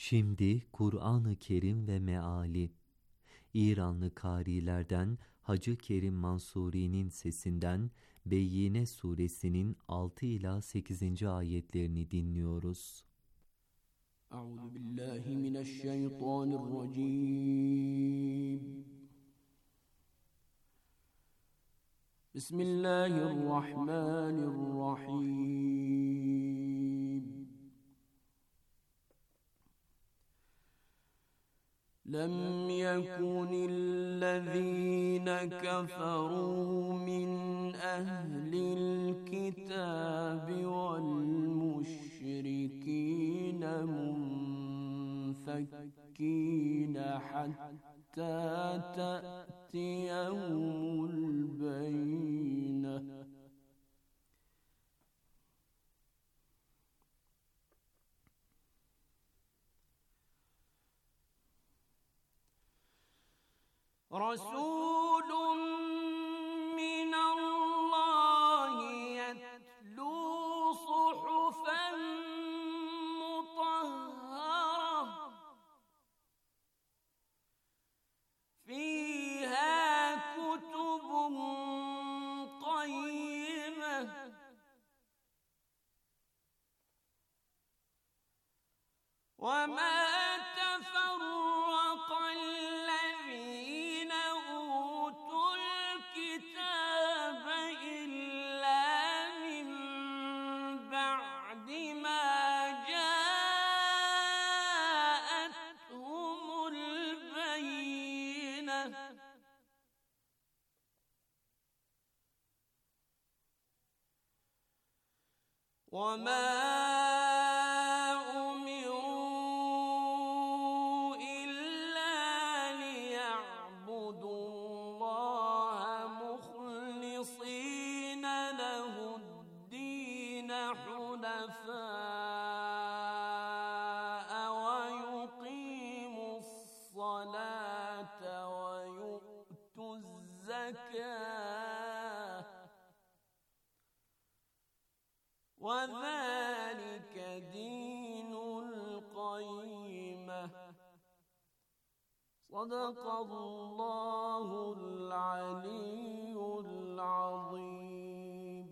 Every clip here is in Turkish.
Şimdi Kur'an-ı Kerim ve meali. İranlı kârilerden Hacı Kerim Mansuri'nin sesinden Beyyine suresinin 6 ila 8. ayetlerini dinliyoruz. Euzubillahimineşşeytanirracim. Bismillahirrahmanirrahim. لم يكن الذين كفروا من أهل الكتاب والمشركين منفكين حتى تأتيهم البينة رسول من الله يتلو صحفا مطهرة فيها كتب قيمة وما تفرق الذين أوتوا الكتاب إلا من بعد ما جاءتهم البينة وما ويقيموا الصلاة ويؤتوا الزكاة وذلك دين القيمة صدق الله العلي العظيم.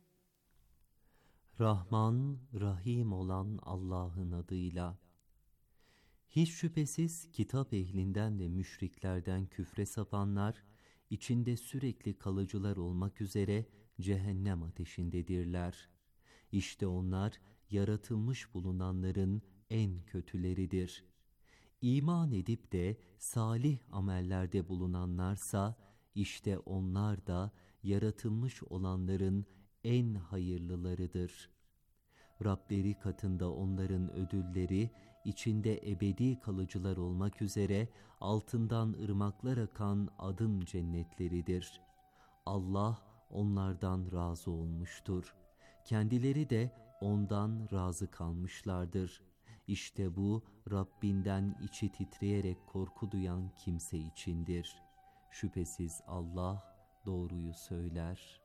Rahman, Rahim olan Allah'ın adıyla. Hiç şüphesiz kitap ehlinden ve müşriklerden küfre sapanlar, içinde sürekli kalıcılar olmak üzere cehennem ateşindedirler. İşte onlar yaratılmış bulunanların en kötüleridir. İman edip de salih amellerde bulunanlarsa, işte onlar da yaratılmış olanların en hayırlılarıdır. Rableri katında onların ödülleri, içinde ebedi kalıcılar olmak üzere altından ırmaklar akan adın cennetleridir. Allah onlardan razı olmuştur. Kendileri de ondan razı kalmışlardır. İşte bu Rabbinden içi titreyerek korku duyan kimse içindir. Şüphesiz Allah doğruyu söyler.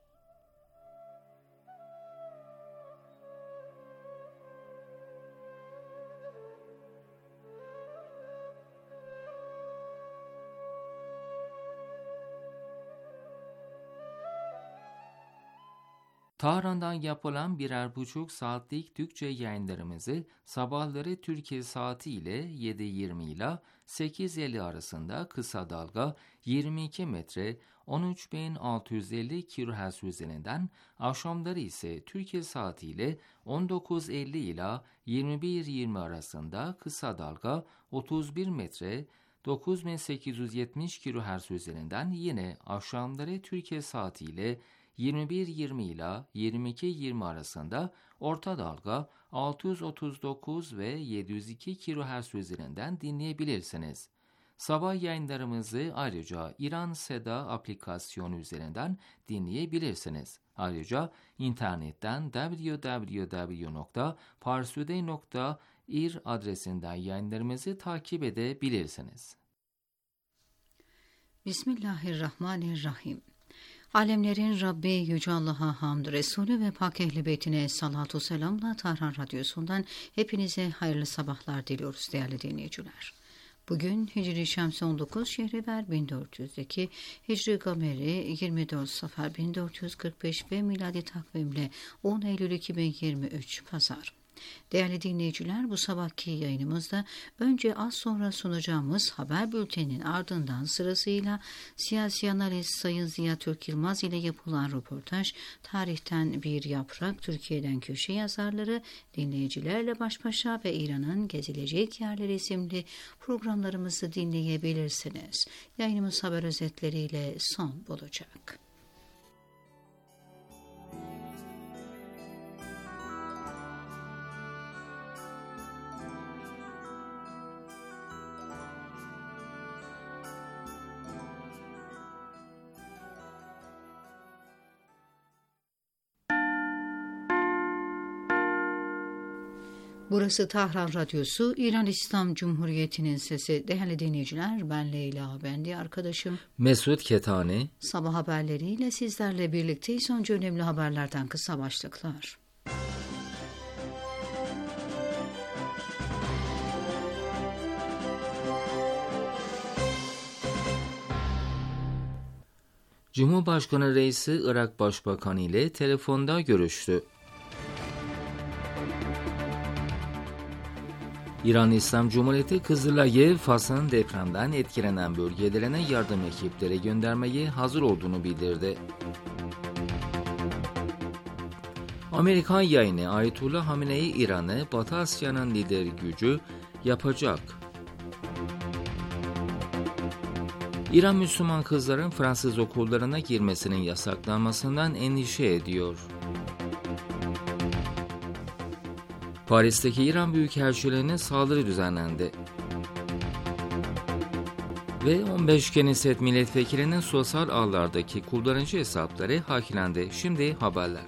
Tahran'dan yapılan 1,5 saatlik Türkçe yayınlarımızı sabahları Türkiye saati ile 7:20 ile 8:50 arasında kısa dalga 22 metre 13.650 kHz üzerinden, akşamları ise Türkiye saati ile 19:50 ile 21:20 arasında kısa dalga 31 metre 9870 kHz üzerinden, yine akşamları Türkiye saati ile 21:20 ile 22:20 arasında orta dalga 639 ve 702 kHz üzerinden dinleyebilirsiniz. Sabah yayınlarımızı ayrıca İran Seda aplikasyonu üzerinden dinleyebilirsiniz. Ayrıca internetten www.parsude.ir adresinden yayınlarımızı takip edebilirsiniz. Bismillahirrahmanirrahim. Alemlerin Rabbi Yüce Allah'a hamd, Resulü ve Pak Ehl-i Beytine salatu selamla Tahran Radyosu'ndan hepinize hayırlı sabahlar diliyoruz değerli dinleyiciler. Bugün Hicri Şemsi 19 Şehriver 1400'deki, Hicri Gameri 24 Safer 1445 ve miladi takvimle 10 Eylül 2023 Pazar. Değerli dinleyiciler, bu sabahki yayınımızda önce az sonra sunacağımız haber bülteninin ardından sırasıyla siyasi analist Sayın Ziya Türk Yılmaz ile yapılan röportaj, tarihten bir yaprak, Türkiye'den köşe yazarları, dinleyicilerle baş başa ve İran'ın gezilecek yerleri isimli programlarımızı dinleyebilirsiniz. Yayınımız haber özetleriyle son bulacak. Burası Tahran Radyosu, İran İslam Cumhuriyeti'nin sesi. Değerli dinleyiciler, ben Leyla, ben de arkadaşım Mesut Ketani. Sabah haberleriyle sizlerle birlikteyiz. Önce önemli haberlerden kısa başlıklar. Cumhurbaşkanı Reisi Irak Başbakanı ile telefonda görüştü. İran İslam Cumhuriyeti Kızılay'ı Fas'ın depremden etkilenen bölgelerine yardım ekipleri göndermeye hazır olduğunu bildirdi. Amerikan yayını Ayetullah Hamenei İran'ı Batı Asya'nın lider gücü yapacak. İran Müslüman kızların Fransız okullarına girmesinin yasaklanmasından endişe ediyor. Paris'teki İran Büyükelçiliğine saldırı düzenlendi. Ve 15 Knesset milletvekilinin sosyal ağlardaki kullanıcı hesapları hacklendi. Şimdi haberler.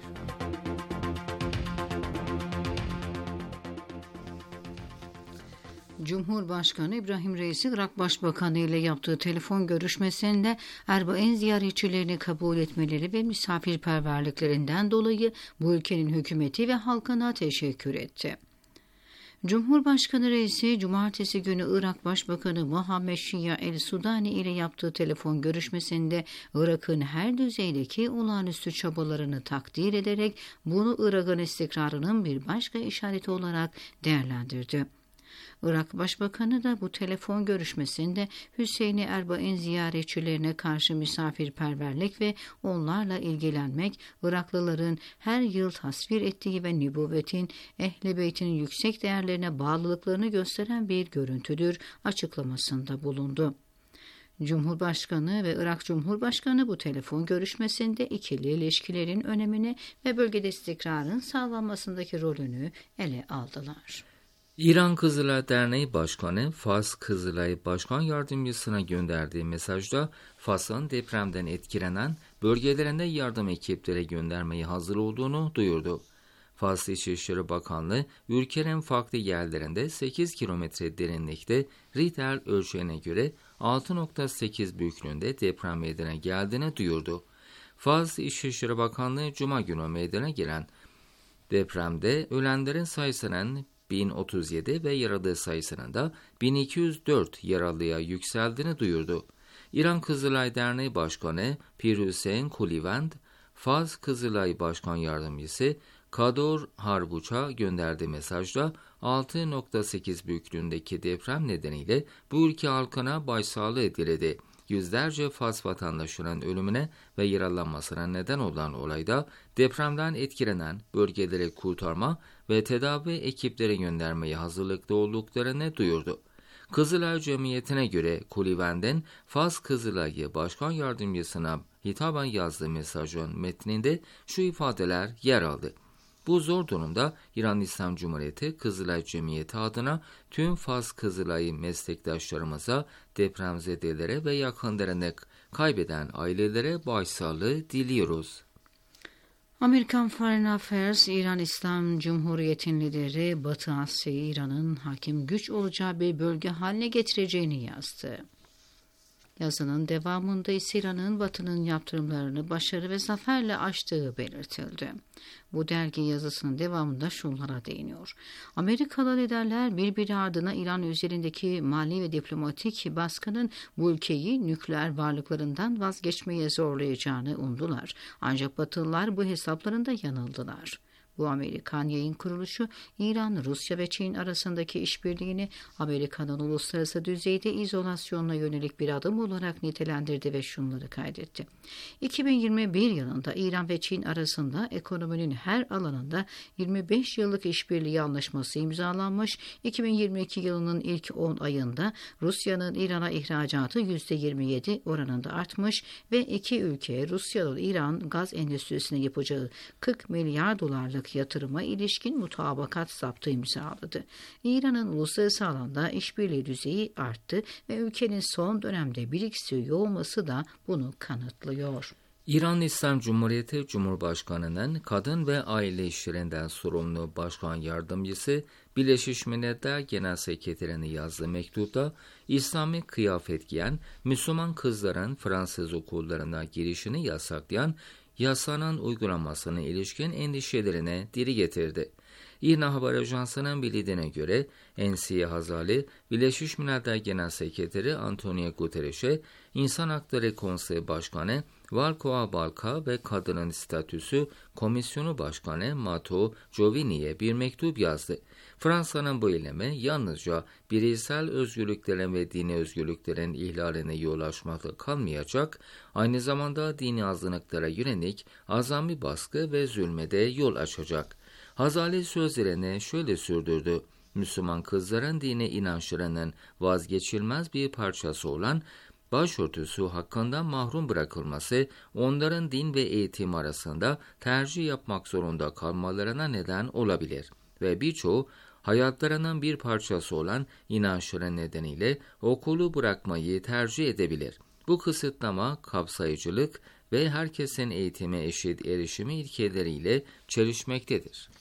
Cumhurbaşkanı İbrahim Reisi, Irak Başbakanı ile yaptığı telefon görüşmesinde Erbaen ziyaretçilerini kabul etmeleri ve misafirperverliklerinden dolayı bu ülkenin hükümeti ve halkına teşekkür etti. Cumhurbaşkanı Reisi, Cumartesi günü Irak Başbakanı Muhammed Şia el-Sudani ile yaptığı telefon görüşmesinde Irak'ın her düzeydeki olağanüstü çabalarını takdir ederek bunu Irak'ın istikrarının bir başka işareti olarak değerlendirdi. Irak Başbakanı da bu telefon görüşmesinde Hüseyni Erbaen ziyaretçilerine karşı misafirperverlik ve onlarla ilgilenmek, Iraklıların her yıl tasvir ettiği ve nübüvvetin, Ehl-i Beyt'in yüksek değerlerine bağlılıklarını gösteren bir görüntüdür açıklamasında bulundu. Cumhurbaşkanı ve Irak Cumhurbaşkanı bu telefon görüşmesinde ikili ilişkilerin önemini ve bölgede istikrarın sağlanmasındaki rolünü ele aldılar. İran Kızılay Derneği Başkanı, Fas Kızılay Başkan Yardımcısına gönderdiği mesajda Fas'ın depremden etkilenen bölgelerinde yardım ekipleri göndermeye hazır olduğunu duyurdu. Fas İçişleri Bakanlığı, ülkenin farklı yerlerinde 8 kilometre derinlikte Richter ölçeğine göre 6.8 büyüklüğünde deprem meydana geldiğini duyurdu. Fas İçişleri Bakanlığı, Cuma günü meydana gelen depremde ölenlerin sayısının 1037 ve yaralı sayısının da 1204 yaralıya yükseldiğini duyurdu. İran Kızılay Derneği Başkanı Pir Hüseyin Kulivand, Fas Kızılay Başkan Yardımcısı Kador Harbuç'a gönderdiği mesajda 6.8 büyüklüğündeki deprem nedeniyle bu ülke halkına başsağlığı diledi. Yüzlerce Fas vatandaşının ölümüne ve yaralanmasına neden olan olayda depremden etkilenen bölgeleri kurtarma ve tedavi ekipleri göndermeye hazırlıklı olduklarını duyurdu. Kızılay Cemiyeti'ne göre Kulivand'in Fas Kızılay'ı Başkan Yardımcısına hitaben yazdığı mesajın metninde şu ifadeler yer aldı. Bu zor durumda İran İslam Cumhuriyeti Kızılay Cemiyeti adına tüm Fas Kızılay'ı meslektaşlarımıza, depremzedelere ve yakınlarını kaybeden ailelere başsağlığı diliyoruz. Amerikan Foreign Affairs, İran İslam Cumhuriyeti'nin lideri Batı Asya'yı İran'ın hakim güç olacağı bir bölge haline getireceğini yazdı. Yazının devamında ise İran'ın Batı'nın yaptırımlarını başarı ve zaferle aştığı belirtildi. Bu dergi yazısının devamında şunlara değiniyor. Amerikalı liderler birbiri ardına İran üzerindeki mali ve diplomatik baskının bu ülkeyi nükleer varlıklarından vazgeçmeye zorlayacağını umdular. Ancak Batılılar bu hesaplarında yanıldılar. Bu Amerikan yayın kuruluşu İran, Rusya ve Çin arasındaki işbirliğini Amerika'nın uluslararası düzeyde izolasyonuna yönelik bir adım olarak nitelendirdi ve şunları kaydetti. 2021 yılında İran ve Çin arasında ekonominin her alanında 25 yıllık işbirliği anlaşması imzalanmış. 2022 yılının ilk 10 ayında Rusya'nın İran'a ihracatı %27 oranında artmış ve iki ülke Rusya'nın İran gaz endüstrisine yapacağı 40 milyar dolarlık yatırıma ilişkin mutabakat zaptı imzaladı. İran'ın uluslararası alanda işbirliği düzeyi arttı ve ülkenin son dönemde BRICS üye olması da bunu kanıtlıyor. İran İslam Cumhuriyeti Cumhurbaşkanı'nın kadın ve aile işlerinden sorumlu başkan yardımcısı Birleşmiş Milletler Genel Sekreterine yazdığı mektupta İslami kıyafet giyen Müslüman kızların Fransız okullarına girişini yasaklayan yasanın uygulamasına ilişkin endişelerine dile getirdi. İRNA Haber Ajansı'nın bildiğine göre Ensiye Hazali, Birleşmiş Milletler Genel Sekreteri Antonio Guterres'e İnsan Hakları Konseyi Başkanı Valkoa Balka ve Kadının Statüsü Komisyonu Başkanı Matteo Giovini'ye bir mektup yazdı. Fransa'nın bu eylemi yalnızca bireysel özgürlüklerin ve dini özgürlüklerin ihlaline yol açmakla kalmayacak, aynı zamanda dini azınlıklara yönelik azami baskı ve zulme de yol açacak. Hazali sözlerini şöyle sürdürdü. Müslüman kızların dini inançlarının vazgeçilmez bir parçası olan başörtüsü hakkında mahrum bırakılması, onların din ve eğitim arasında tercih yapmak zorunda kalmalarına neden olabilir ve birçoğu hayatlarının bir parçası olan inançları nedeniyle okulu bırakmayı tercih edebilir. Bu kısıtlama, kapsayıcılık ve herkesin eğitime eşit erişimi ilkeleriyle çelişmektedir.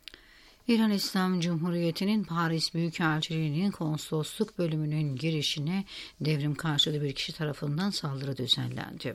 İran İslam Cumhuriyeti'nin Paris Büyükelçiliği'nin konsolosluk bölümünün girişine devrim karşıtı bir kişi tarafından saldırı düzenlendi.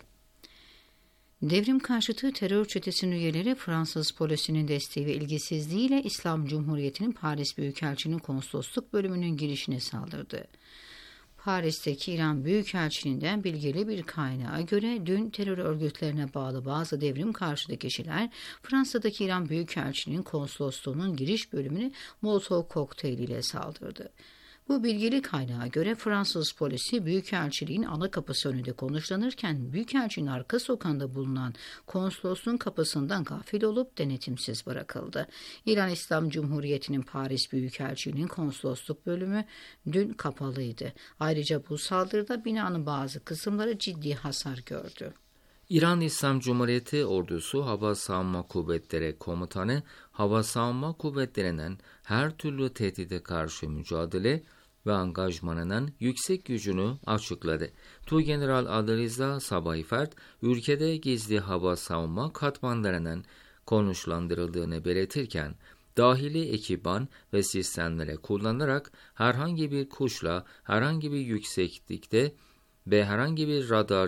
Devrim karşıtı terör çetesinin üyeleri Fransız polisinin desteği ve ilgisizliğiyle İslam Cumhuriyeti'nin Paris Büyükelçiliği'nin konsolosluk bölümünün girişine saldırdı. Paris'teki İran Büyükelçiliğinden bilgili bir kaynağa göre dün terör örgütlerine bağlı bazı devrim karşıtı kişiler Fransa'daki İran Büyükelçiliği'nin konsolosluğunun giriş bölümüne Molotov kokteyliyle saldırdı. Bu bilgili kaynağa göre Fransız polisi Büyükelçiliğin ana kapısı önünde konuşlanırken Büyükelçiliğin arka sokağında bulunan konsolosluğun kapısından gafil olup denetimsiz bırakıldı. İran İslam Cumhuriyeti'nin Paris Büyükelçiliği'nin konsolosluk bölümü dün kapalıydı. Ayrıca bu saldırıda binanın bazı kısımları ciddi hasar gördü. İran İslam Cumhuriyeti Ordusu Hava Savunma Kuvvetleri Komutanı, Hava Savunma Kuvvetleri'nin her türlü tehdide karşı mücadele ve angajmanının yüksek gücünü açıkladı. Tuğgeneral Adeliza Sabayfert, ülkede gizli hava savunma katmanlarının konuşlandırıldığını belirtirken, dahili ekipman ve sistemlere kullanarak herhangi bir kuşla herhangi bir yükseklikte ve herhangi bir radar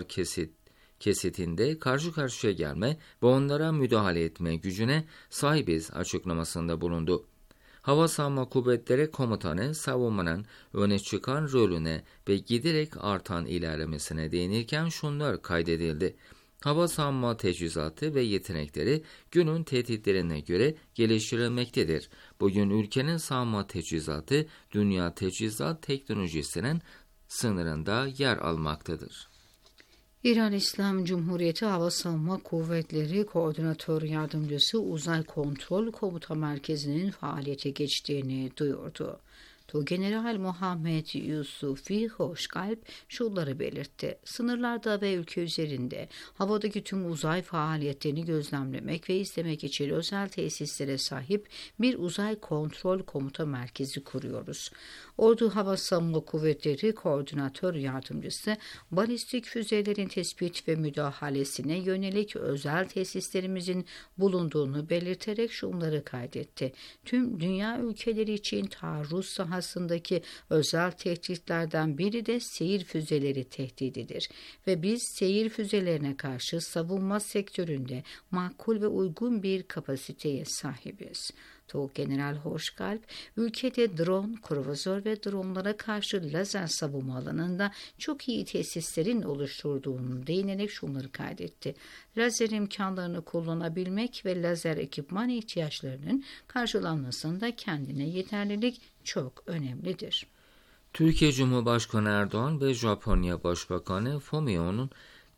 kesitinde karşı karşıya gelme ve onlara müdahale etme gücüne sahibiz açıklamasında bulundu. Hava Savunma Kuvvetleri Komutanı savunmanın öne çıkan rolüne ve giderek artan ilerlemesine değinirken şunlar kaydedildi. Hava savunma teçhizatı ve yetenekleri günün tehditlerine göre geliştirilmektedir. Bugün ülkenin savunma teçhizatı dünya teçhizat teknolojisinin sınırında yer almaktadır. İran İslam Cumhuriyeti Hava Savunma Kuvvetleri Koordinatör Yardımcısı Uzay Kontrol Komuta Merkezi'nin faaliyete geçtiğini duyurdu. Tuğgeneral Muhammed Yusufi Hoşkalp şunları belirtti. Sınırlarda ve ülke üzerinde havadaki tüm uzay faaliyetlerini gözlemlemek ve izlemek için özel tesislere sahip bir uzay kontrol komuta merkezi kuruyoruz. Ordu Hava Savunma Kuvvetleri Koordinatör Yardımcısı balistik füzelerin tespit ve müdahalesine yönelik özel tesislerimizin bulunduğunu belirterek şunları kaydetti. Tüm dünya ülkeleri için taarruz sahası sahasındaki özel tehditlerden biri de seyir füzeleri tehdididir ve biz seyir füzelerine karşı savunma sektöründe makul ve uygun bir kapasiteye sahibiz. Tuğgeneral Hoşkalp, ülkede drone, kruvazör ve dronlara karşı lazer savunma alanında çok iyi tesislerin oluşturduğunu değinerek şunları kaydetti. Lazer imkanlarını kullanabilmek ve lazer ekipman ihtiyaçlarının karşılanmasında kendine yeterlilik çok önemlidir. Türkiye Cumhurbaşkanı Erdoğan ve Japonya Başbakanı Fumio'nun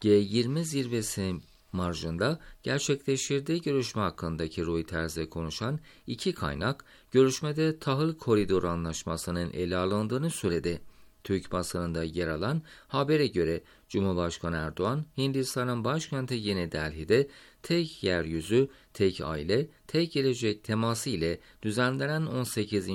G20 zirvesi marjında gerçekleştirdiği görüşme hakkındaki Reuters'e konuşan iki kaynak, görüşmede tahıl koridoru anlaşmasının ele alındığını söyledi. Türk basınında yer alan habere göre Cumhurbaşkanı Erdoğan, Hindistan'ın başkenti Yeni Delhi'de tek yeryüzü, tek aile, tek gelecek teması ile düzenlenen 18.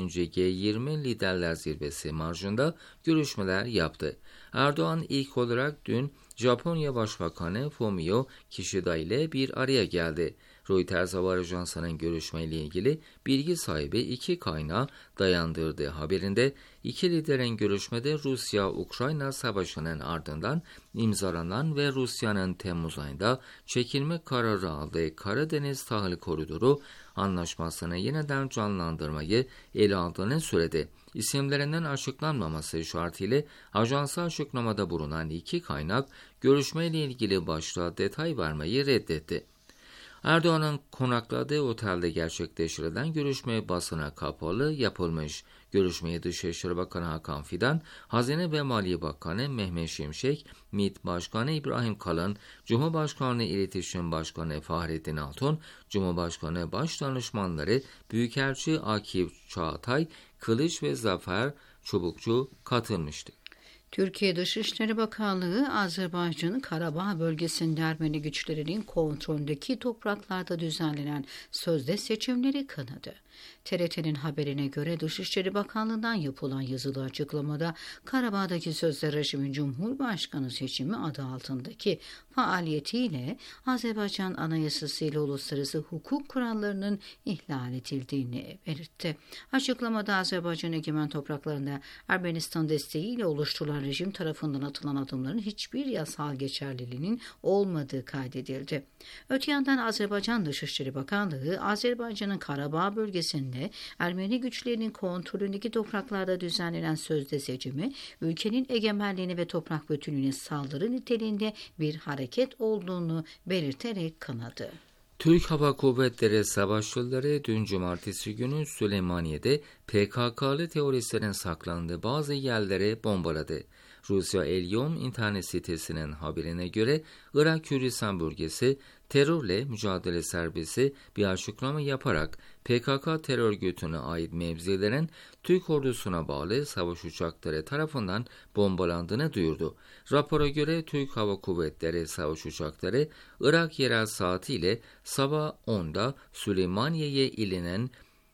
G20 Liderler Zirvesi marjında görüşmeler yaptı. Erdoğan ilk olarak dün Japonya Başbakanı Fumio Kishida ile bir araya geldi. Reuters haber ajansının görüşmeyle ilgili bilgi sahibi iki kaynağı dayandırdığı haberinde iki liderin görüşmede Rusya-Ukrayna savaşının ardından imzalanan ve Rusya'nın Temmuz ayında çekilme kararı aldığı Karadeniz Tahıl Koridoru anlaşmasını yeniden canlandırmayı ele aldığını söyledi. İsimlerinden açıklanmaması şartıyla ajansa açıklamada bulunan iki kaynak görüşmeyle ilgili başta detay vermeyi reddetti. Erdoğan'ın konakladığı otelde gerçekleştirilen görüşme basına kapalı yapılmış. Görüşmeye Dışişleri Bakanı Hakan Fidan, Hazine ve Maliye Bakanı Mehmet Şimşek, MİT Başkanı İbrahim Kalın, Cumhurbaşkanlığı İletişim Başkanı Fahrettin Altun, Cumhurbaşkanı Başdanışmanları Büyükelçi Akif Çağatay, Kılıç ve Zafer Çubukçu katılmıştı. Türkiye Dışişleri Bakanlığı, Azerbaycan'ın Karabağ bölgesinde Ermeni güçlerinin kontrolündeki topraklarda düzenlenen sözde seçimleri kınadı. TRT'nin haberine göre Dışişleri Bakanlığı'ndan yapılan yazılı açıklamada Karabağ'daki sözde rejimin Cumhurbaşkanı seçimi adı altındaki faaliyetiyle Azerbaycan Anayasası ile uluslararası hukuk kurallarının ihlal edildiğini belirtti. Açıklamada Azerbaycan egemen topraklarında Ermenistan desteğiyle oluşturulan rejim tarafından atılan adımların hiçbir yasal geçerliliğinin olmadığı kaydedildi. Öte yandan Azerbaycan Dışişleri Bakanlığı, Azerbaycan'ın Karabağ bölgesinde Ermeni güçlerinin kontrolündeki topraklarda düzenlenen sözde seçimi, ülkenin egemenliğine ve toprak bütünlüğüne saldırı niteliğinde bir hareket olduğunu belirterek kınadı. Türk Hava Kuvvetleri savaşçıları dün cumartesi günü Süleymaniye'de PKK'lı teröristlerin saklandığı bazı yerlere bombaladı. Rusya El-Yom internet sitesinin haberine göre Irak Kürdistan bölgesi terörle mücadele servisi bir açıklama yaparak PKK terör örgütüne ait mevzilerin Türk ordusuna bağlı savaş uçakları tarafından bombalandığını duyurdu. Rapora göre Türk Hava Kuvvetleri savaş uçakları Irak yerel saatiyle sabah 10'da Süleymaniye'ye ilinen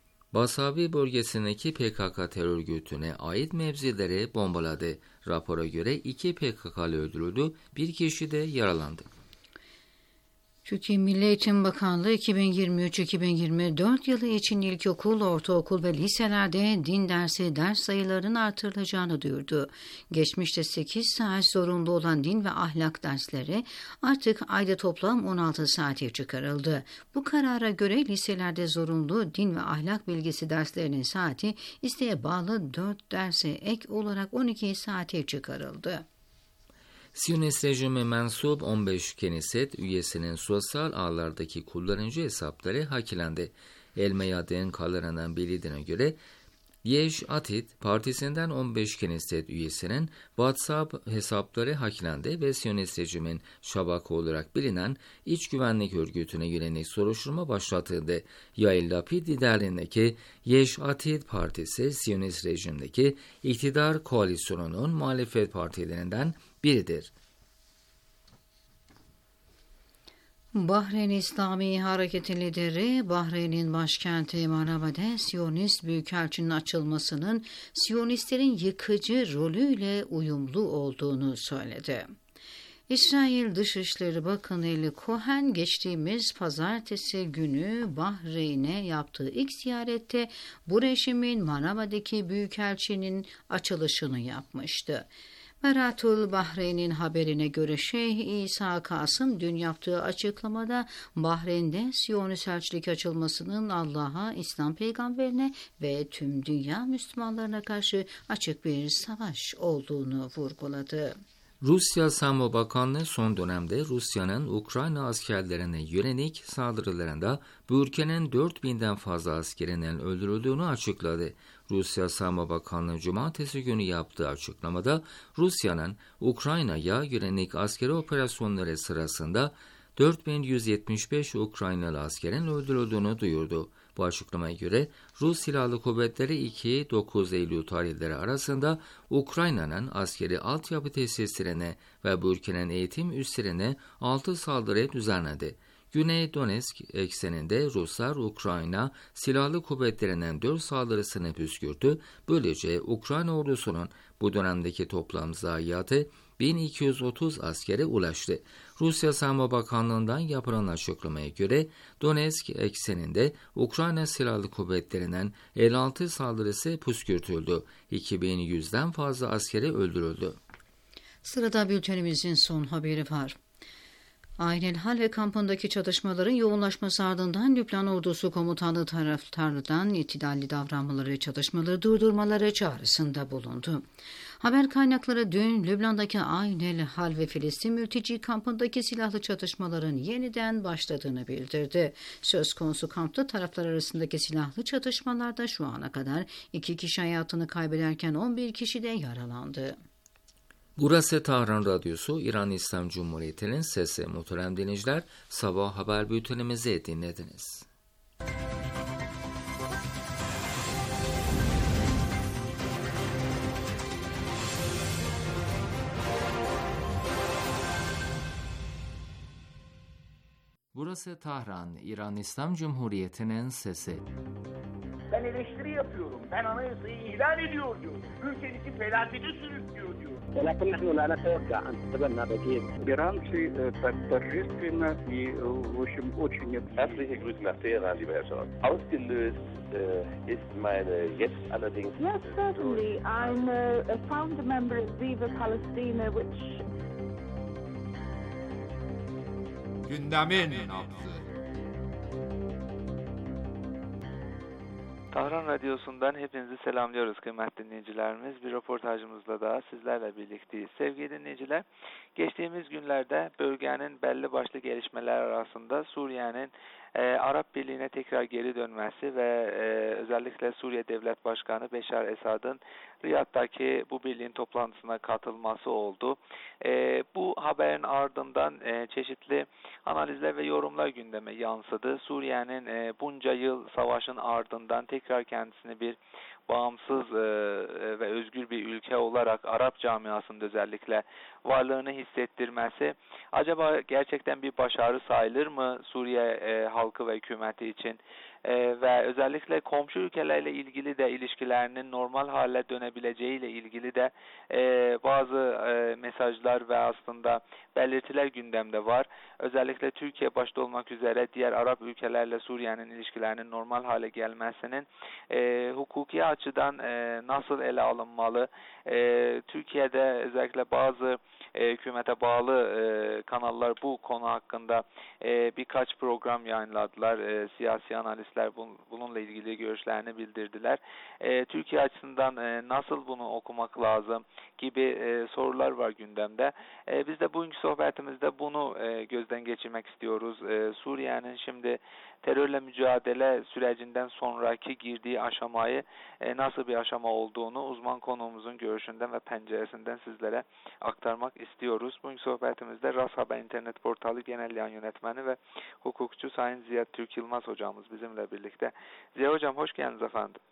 Basavi bölgesindeki PKK terör örgütüne ait mevzileri bombaladı. Rapora göre 2 PKK'lı öldürüldü, bir kişi de yaralandı. Türkiye Milli Eğitim Bakanlığı 2023-2024 yılı için ilkokul, ortaokul ve liselerde din dersi ders sayılarının artırılacağını duyurdu. Geçmişte 8 saat zorunlu olan din ve ahlak dersleri artık ayda toplam 16 saate çıkarıldı. Bu karara göre liselerde zorunlu din ve ahlak bilgisi derslerinin saati isteğe bağlı 4 derse ek olarak 12 saate çıkarıldı. Siyonist rejime mensup 15 keniset üyesinin sosyal ağlardaki kullanıcı hesapları hacklendi. El Meyadin Kalara'nın bildiğine göre Yeş Atid partisinden 15 keniset üyesinin WhatsApp hesapları hacklendi ve Siyonist rejimin şabakı olarak bilinen İç Güvenlik Örgütü'ne yönelik soruşturma başlatıldı. Yair Lapid liderliğindeki Yeş Atid partisi Siyonist rejimdeki iktidar koalisyonunun muhalefet partilerinden biridir. Bahreyn İslami Hareketi lideri, Bahreyn'in başkenti Manama'da Siyonist Büyükelçinin açılmasının Siyonistlerin yıkıcı rolüyle uyumlu olduğunu söyledi. İsrail Dışişleri Bakanı Eli Cohen geçtiğimiz pazartesi günü Bahreyn'e yaptığı ilk ziyarette bu rejimin Manama'daki büyükelçinin açılışını yapmıştı. Meratul Bahreyn'in haberine göre Şeyh İsa Kasım dün yaptığı açıklamada Bahreyn'de Siyonist elçilik açılmasının Allah'a, İslam peygamberine ve tüm dünya Müslümanlarına karşı açık bir savaş olduğunu vurguladı. Rusya Savunma Bakanlığı son dönemde Rusya'nın Ukrayna askerlerine yönelik saldırılarında bu ülkenin 4000'den fazla askerinin öldürüldüğünü açıkladı. Rusya Savunma Bakanlığı Cumartesi günü yaptığı açıklamada Rusya'nın Ukrayna'ya yönelik askeri operasyonları sırasında 4175 Ukraynalı askerin öldürüldüğünü duyurdu. Bu açıklamaya göre Rus Silahlı Kuvvetleri 2-9 Eylül tarihleri arasında Ukrayna'nın askeri altyapı tesislerine ve bu ülkenin eğitim üslerine 6 saldırı düzenledi. Güney Donetsk ekseninde Ruslar Ukrayna Silahlı Kuvvetleri'nin 4 saldırısını püskürttü. Böylece Ukrayna ordusunun bu dönemdeki toplam zayiatı 1230 askere ulaştı. Rusya Savunma Bakanlığı'ndan yapılan açıklamaya göre Donetsk ekseninde Ukrayna Silahlı Kuvvetleri'nin 56 saldırısı püskürtüldü. 2100'den fazla askeri öldürüldü. Sırada bültenimizin son haberi var. Ayn el-Halve kampındaki çatışmaların yoğunlaşması ardından Lübnan ordusu komutanlığı taraftarlardan itidalli davranmaları ve çatışmaları durdurmaları çağrısında bulundu. Haber kaynakları dün Lübnan'daki Ayn el-Halve Filistin mülteci kampındaki silahlı çatışmaların yeniden başladığını bildirdi. Söz konusu kampta taraflar arasındaki silahlı çatışmalarda şu ana kadar 2 kişi hayatını kaybederken 11 kişi de yaralandı. Burası Tahran Radyosu, İran İslam Cumhuriyeti'nin sesi. Muhterem dinleyiciler, sabah haber bültenimizi dinlediniz. Burası Tahran, İran İslam Cumhuriyeti'nin sesi. Ben eleştiri yapıyorum. Ben anayasayı ihlal ediyor diyor. Ülkenizi felakete sürüklüyor diyor. ولكن نحن لا نتوقع أن تتبنى بديل. Иранцы так торжественно и, в общем, очень... Herzliche Grüße nach Teheran, lieber Herr Scholz. Ausgelöst ist meine jetzt allerdings... Yes, certainly. I'm a founder member of Viva Palestina, which... Gündemin nabzı. Tahran Radyosu'ndan hepinizi selamlıyoruz kıymetli dinleyicilerimiz. Bir röportajımızla daha sizlerle birlikteyiz. Sevgili dinleyiciler, geçtiğimiz günlerde bölgenin belli başlı gelişmeler arasında Suriye'nin Arap Birliği'ne tekrar geri dönmesi ve özellikle Suriye Devlet Başkanı Beşar Esad'ın Riyad'daki bu birliğin toplantısına katılması oldu. Bu haberin ardından çeşitli analizler ve yorumlar gündeme yansıdı. Suriye'nin bunca yıl savaşın ardından tekrar kendisini bir bağımsız ve özgür bir ülke olarak Arap camiasında özellikle varlığını hissettirmesi acaba gerçekten bir başarı sayılır mı Suriye halkı ve hükümeti için? Ve özellikle komşu ülkelerle ilgili de ilişkilerinin normal hale dönebileceğiyle ilgili de bazı mesajlar ve aslında belirtiler gündemde var. Özellikle Türkiye başta olmak üzere diğer Arap ülkelerle Suriye'nin ilişkilerinin normal hale gelmesinin hukuki açıdan nasıl ele alınmalı? Türkiye'de özellikle bazı hükümete bağlı kanallar bu konu hakkında birkaç program yayınladılar. Siyasi analistler bununla ilgili görüşlerini bildirdiler. Türkiye açısından nasıl bunu okumak lazım gibi sorular var gündemde. Biz de bugünkü sohbetimizde bunu gözden geçirmek istiyoruz. Suriye'nin şimdi terörle mücadele sürecinden sonraki girdiği aşamayı nasıl bir aşama olduğunu uzman konuğumuzun görüşünden ve penceresinden sizlere aktarmak istiyoruz. Bugünkü sohbetimizde Ras Haber İnternet Portalı Genel Yayın Yönetmeni ve hukukçu Sayın Ziya Türk Yılmaz hocamız bizimle birlikte. Ziya hocam hoş geldiniz efendim.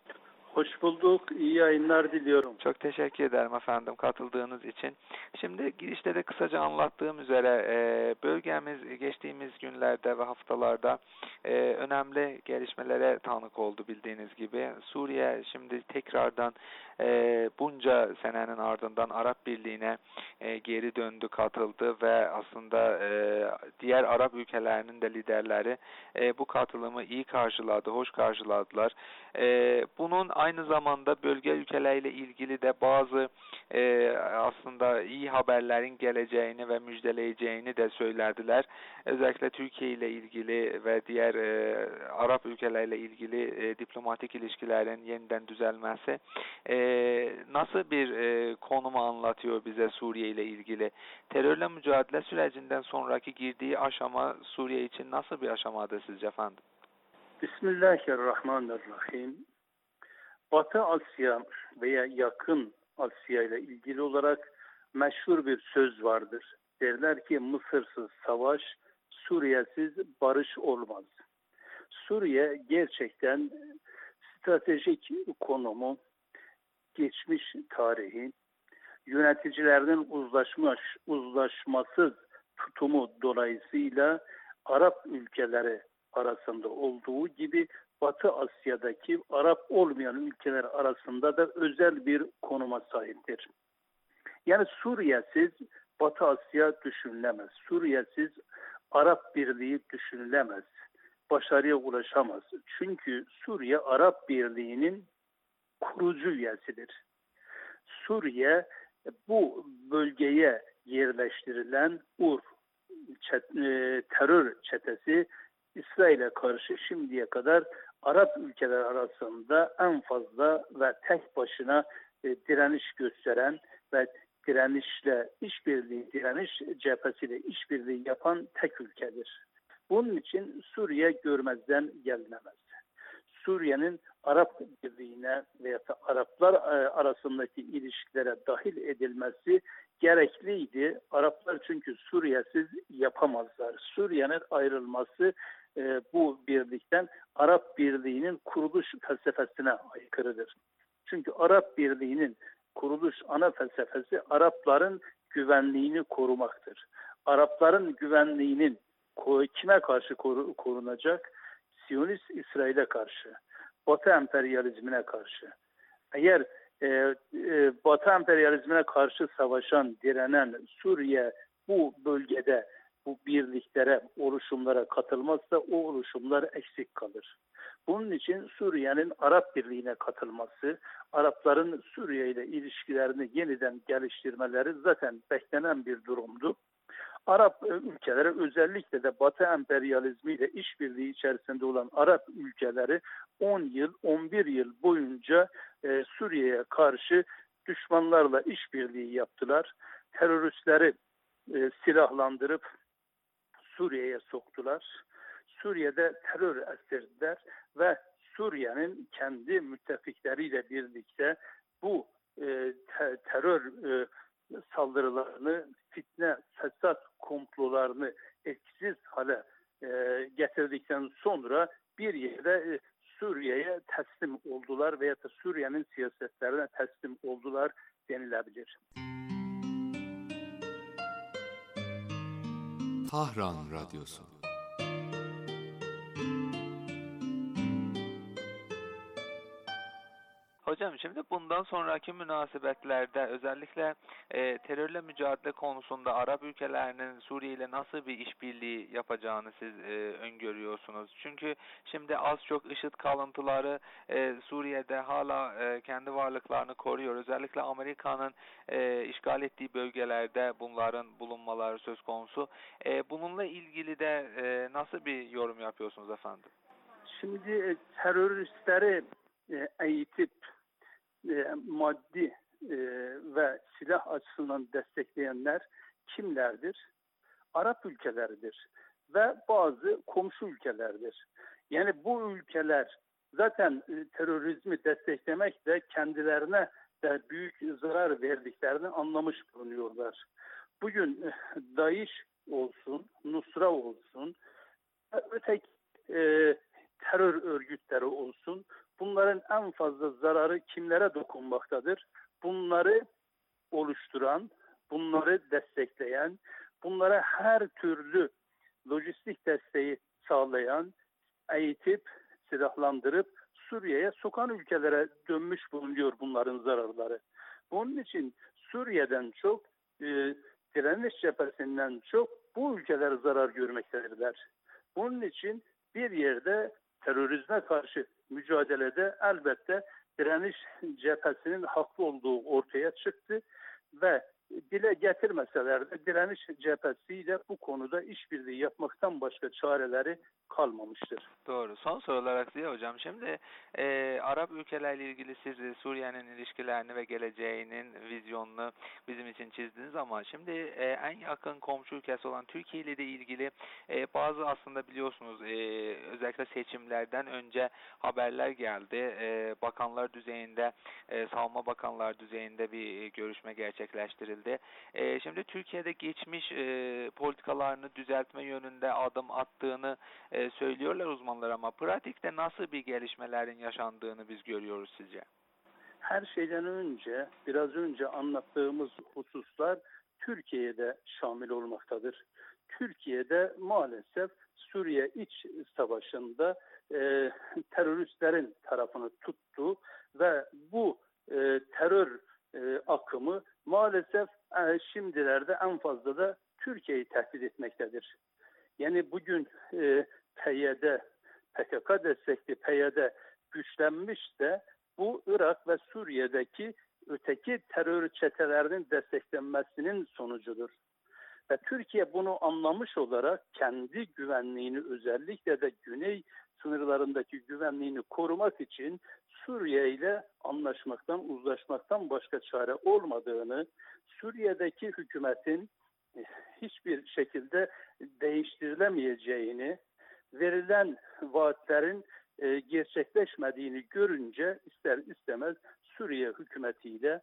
Hoş bulduk. İyi yayınlar diliyorum. Çok teşekkür ederim efendim katıldığınız için. Şimdi girişte de kısaca anlattığım üzere bölgemiz geçtiğimiz günlerde ve haftalarda önemli gelişmelere tanık oldu bildiğiniz gibi. Suriye şimdi tekrardan bunca senenin ardından Arap Birliği'ne geri döndü, katıldı ve aslında diğer Arap ülkelerinin de liderleri bu katılımı iyi karşıladı, hoş karşıladılar. Bunun aynı zamanda bölge ülkeleriyle ilgili de bazı aslında iyi haberlerin geleceğini ve müjdeleyeceğini de söylediler. Özellikle Türkiye ile ilgili ve diğer Arap ülkeleriyle ilgili diplomatik ilişkilerin yeniden düzelmesi nasıl bir konumu anlatıyor bize Suriye ile ilgili? Terörle mücadele sürecinden sonraki girdiği aşama Suriye için nasıl bir aşamadır sizce efendim? Bismillahirrahmanirrahim. Batı Asya veya Yakın Asya ile ilgili olarak meşhur bir söz vardır. Derler ki Mısırsız savaş, Suriye'siz barış olmaz. Suriye gerçekten stratejik konumu, geçmiş tarihi, yöneticilerinin uzlaşmasız tutumu dolayısıyla Arap ülkeleri arasında olduğu gibi Batı Asya'daki Arap olmayan ülkeler arasında da özel bir konuma sahiptir. Yani Suriye'siz Batı Asya düşünülemez. Suriye'siz Arap Birliği düşünülemez. Başarıya ulaşamaz. Çünkü Suriye Arap Birliği'nin kurucu üyesidir. Suriye bu bölgeye yerleştirilen terör çetesi İsrail'e karşı şimdiye kadar Arap ülkeler arasında en fazla ve tek başına direniş gösteren ve direniş cephesiyle işbirliği yapan tek ülkedir. Bunun için Suriye görmezden gelinemez. Suriye'nin Arap Birliği'ne veya da Araplar arasındaki ilişkilere dahil edilmesi gerekliydi. Araplar çünkü Suriye'siz yapamazlar. Suriye'nin ayrılması bu birlikten Arap Birliği'nin kuruluş felsefesine aykırıdır. Çünkü Arap Birliği'nin kuruluş ana felsefesi Arapların güvenliğini korumaktır. Arapların güvenliğinin kime karşı korunacak? Siyonist İsrail'e karşı, Batı emperyalizmine karşı. Eğer Batı emperyalizmine karşı savaşan, direnen Suriye bu bölgede bu birliklere, oluşumlara katılmazsa o oluşumlar eksik kalır. Bunun için Suriye'nin Arap Birliği'ne katılması, Arapların Suriye ile ilişkilerini yeniden geliştirmeleri zaten beklenen bir durumdu. Arap ülkeleri özellikle de Batı emperyalizmi ile işbirliği içerisinde olan Arap ülkeleri 10 yıl, 11 yıl boyunca Suriye'ye karşı düşmanlarla işbirliği yaptılar. Teröristleri silahlandırıp Suriye'ye soktular. Suriye'de terör estirdiler ve Suriye'nin kendi müttefikleriyle birlikte bu terör saldırılarını, fitne, fesat komplolarını etkisiz hale getirdikten sonra bir yerde Suriye'ye teslim oldular veya da Suriye'nin siyasetlerine teslim oldular denilebilir. Tahran Radyosu. Hocam şimdi bundan sonraki münasebetlerde özellikle terörle mücadele konusunda Arap ülkelerinin Suriye ile nasıl bir işbirliği yapacağını siz öngörüyorsunuz? Çünkü şimdi az çok IŞİD kalıntıları Suriye'de hala kendi varlıklarını koruyor. Özellikle Amerika'nın işgal ettiği bölgelerde bunların bulunmaları söz konusu. Bununla ilgili de nasıl bir yorum yapıyorsunuz efendim? Şimdi teröristleri eğitip maddi ve silah açısından destekleyenler kimlerdir? Arap ülkeleridir ve bazı komşu ülkelerdir. Yani bu ülkeler zaten terörizmi desteklemekle kendilerine de büyük zarar verdiklerini anlamış bulunuyorlar. Bugün DAEŞ olsun, Nusra olsun, öteki terör örgütleri olsun, bunların en fazla zararı kimlere dokunmaktadır? Bunları oluşturan, bunları destekleyen, bunlara her türlü lojistik desteği sağlayan, eğitip, silahlandırıp Suriye'ye sokan ülkelere dönmüş bulunuyor bunların zararları. Bunun için Suriye'den çok, direniş cephesinden çok bu ülkeler zarar görmektedirler. Bunun için bir yerde terörizme karşı mücadelede elbette direniş cephesinin haklı olduğu ortaya çıktı ve dile getirmeseler de direniş cephesiyle bu konuda işbirliği yapmaktan başka çareleri kalmamıştır. Doğru. Son soru olarak Ziya Hocam, şimdi Arap ülkelerle ilgili siz Suriye'nin ilişkilerini ve geleceğinin vizyonunu bizim için çizdiniz ama şimdi en yakın komşu ülkesi olan Türkiye ile de ilgili bazı aslında biliyorsunuz özellikle seçimlerden önce haberler geldi. Bakanlar düzeyinde, savunma bakanlar düzeyinde bir görüşme gerçekleştirildi. Şimdi Türkiye'de geçmiş politikalarını düzeltme yönünde adım attığını söylüyorlar uzmanlar ama pratikte nasıl bir gelişmelerin yaşandığını biz görüyoruz sizce? Her şeyden önce, biraz önce anlattığımız hususlar Türkiye'de şamil olmaktadır. Türkiye'de maalesef Suriye iç savaşında teröristlerin tarafını tuttu ve bu terör akımı maalesef şimdilerde en fazla da Türkiye'yi tehdit etmektedir. Yani bugün PYD, PKK destekli PYD güçlenmiş de bu Irak ve Suriye'deki öteki terör çetelerinin desteklenmesinin sonucudur. Ve Türkiye bunu anlamış olarak kendi güvenliğini, özellikle de güney sınırlarındaki güvenliğini korumak için Suriye ile anlaşmaktan, uzlaşmaktan başka çare olmadığını, Suriye'deki hükümetin hiçbir şekilde değiştirilemeyeceğini, verilen vaatlerin gerçekleşmediğini görünce ister istemez Suriye hükümetiyle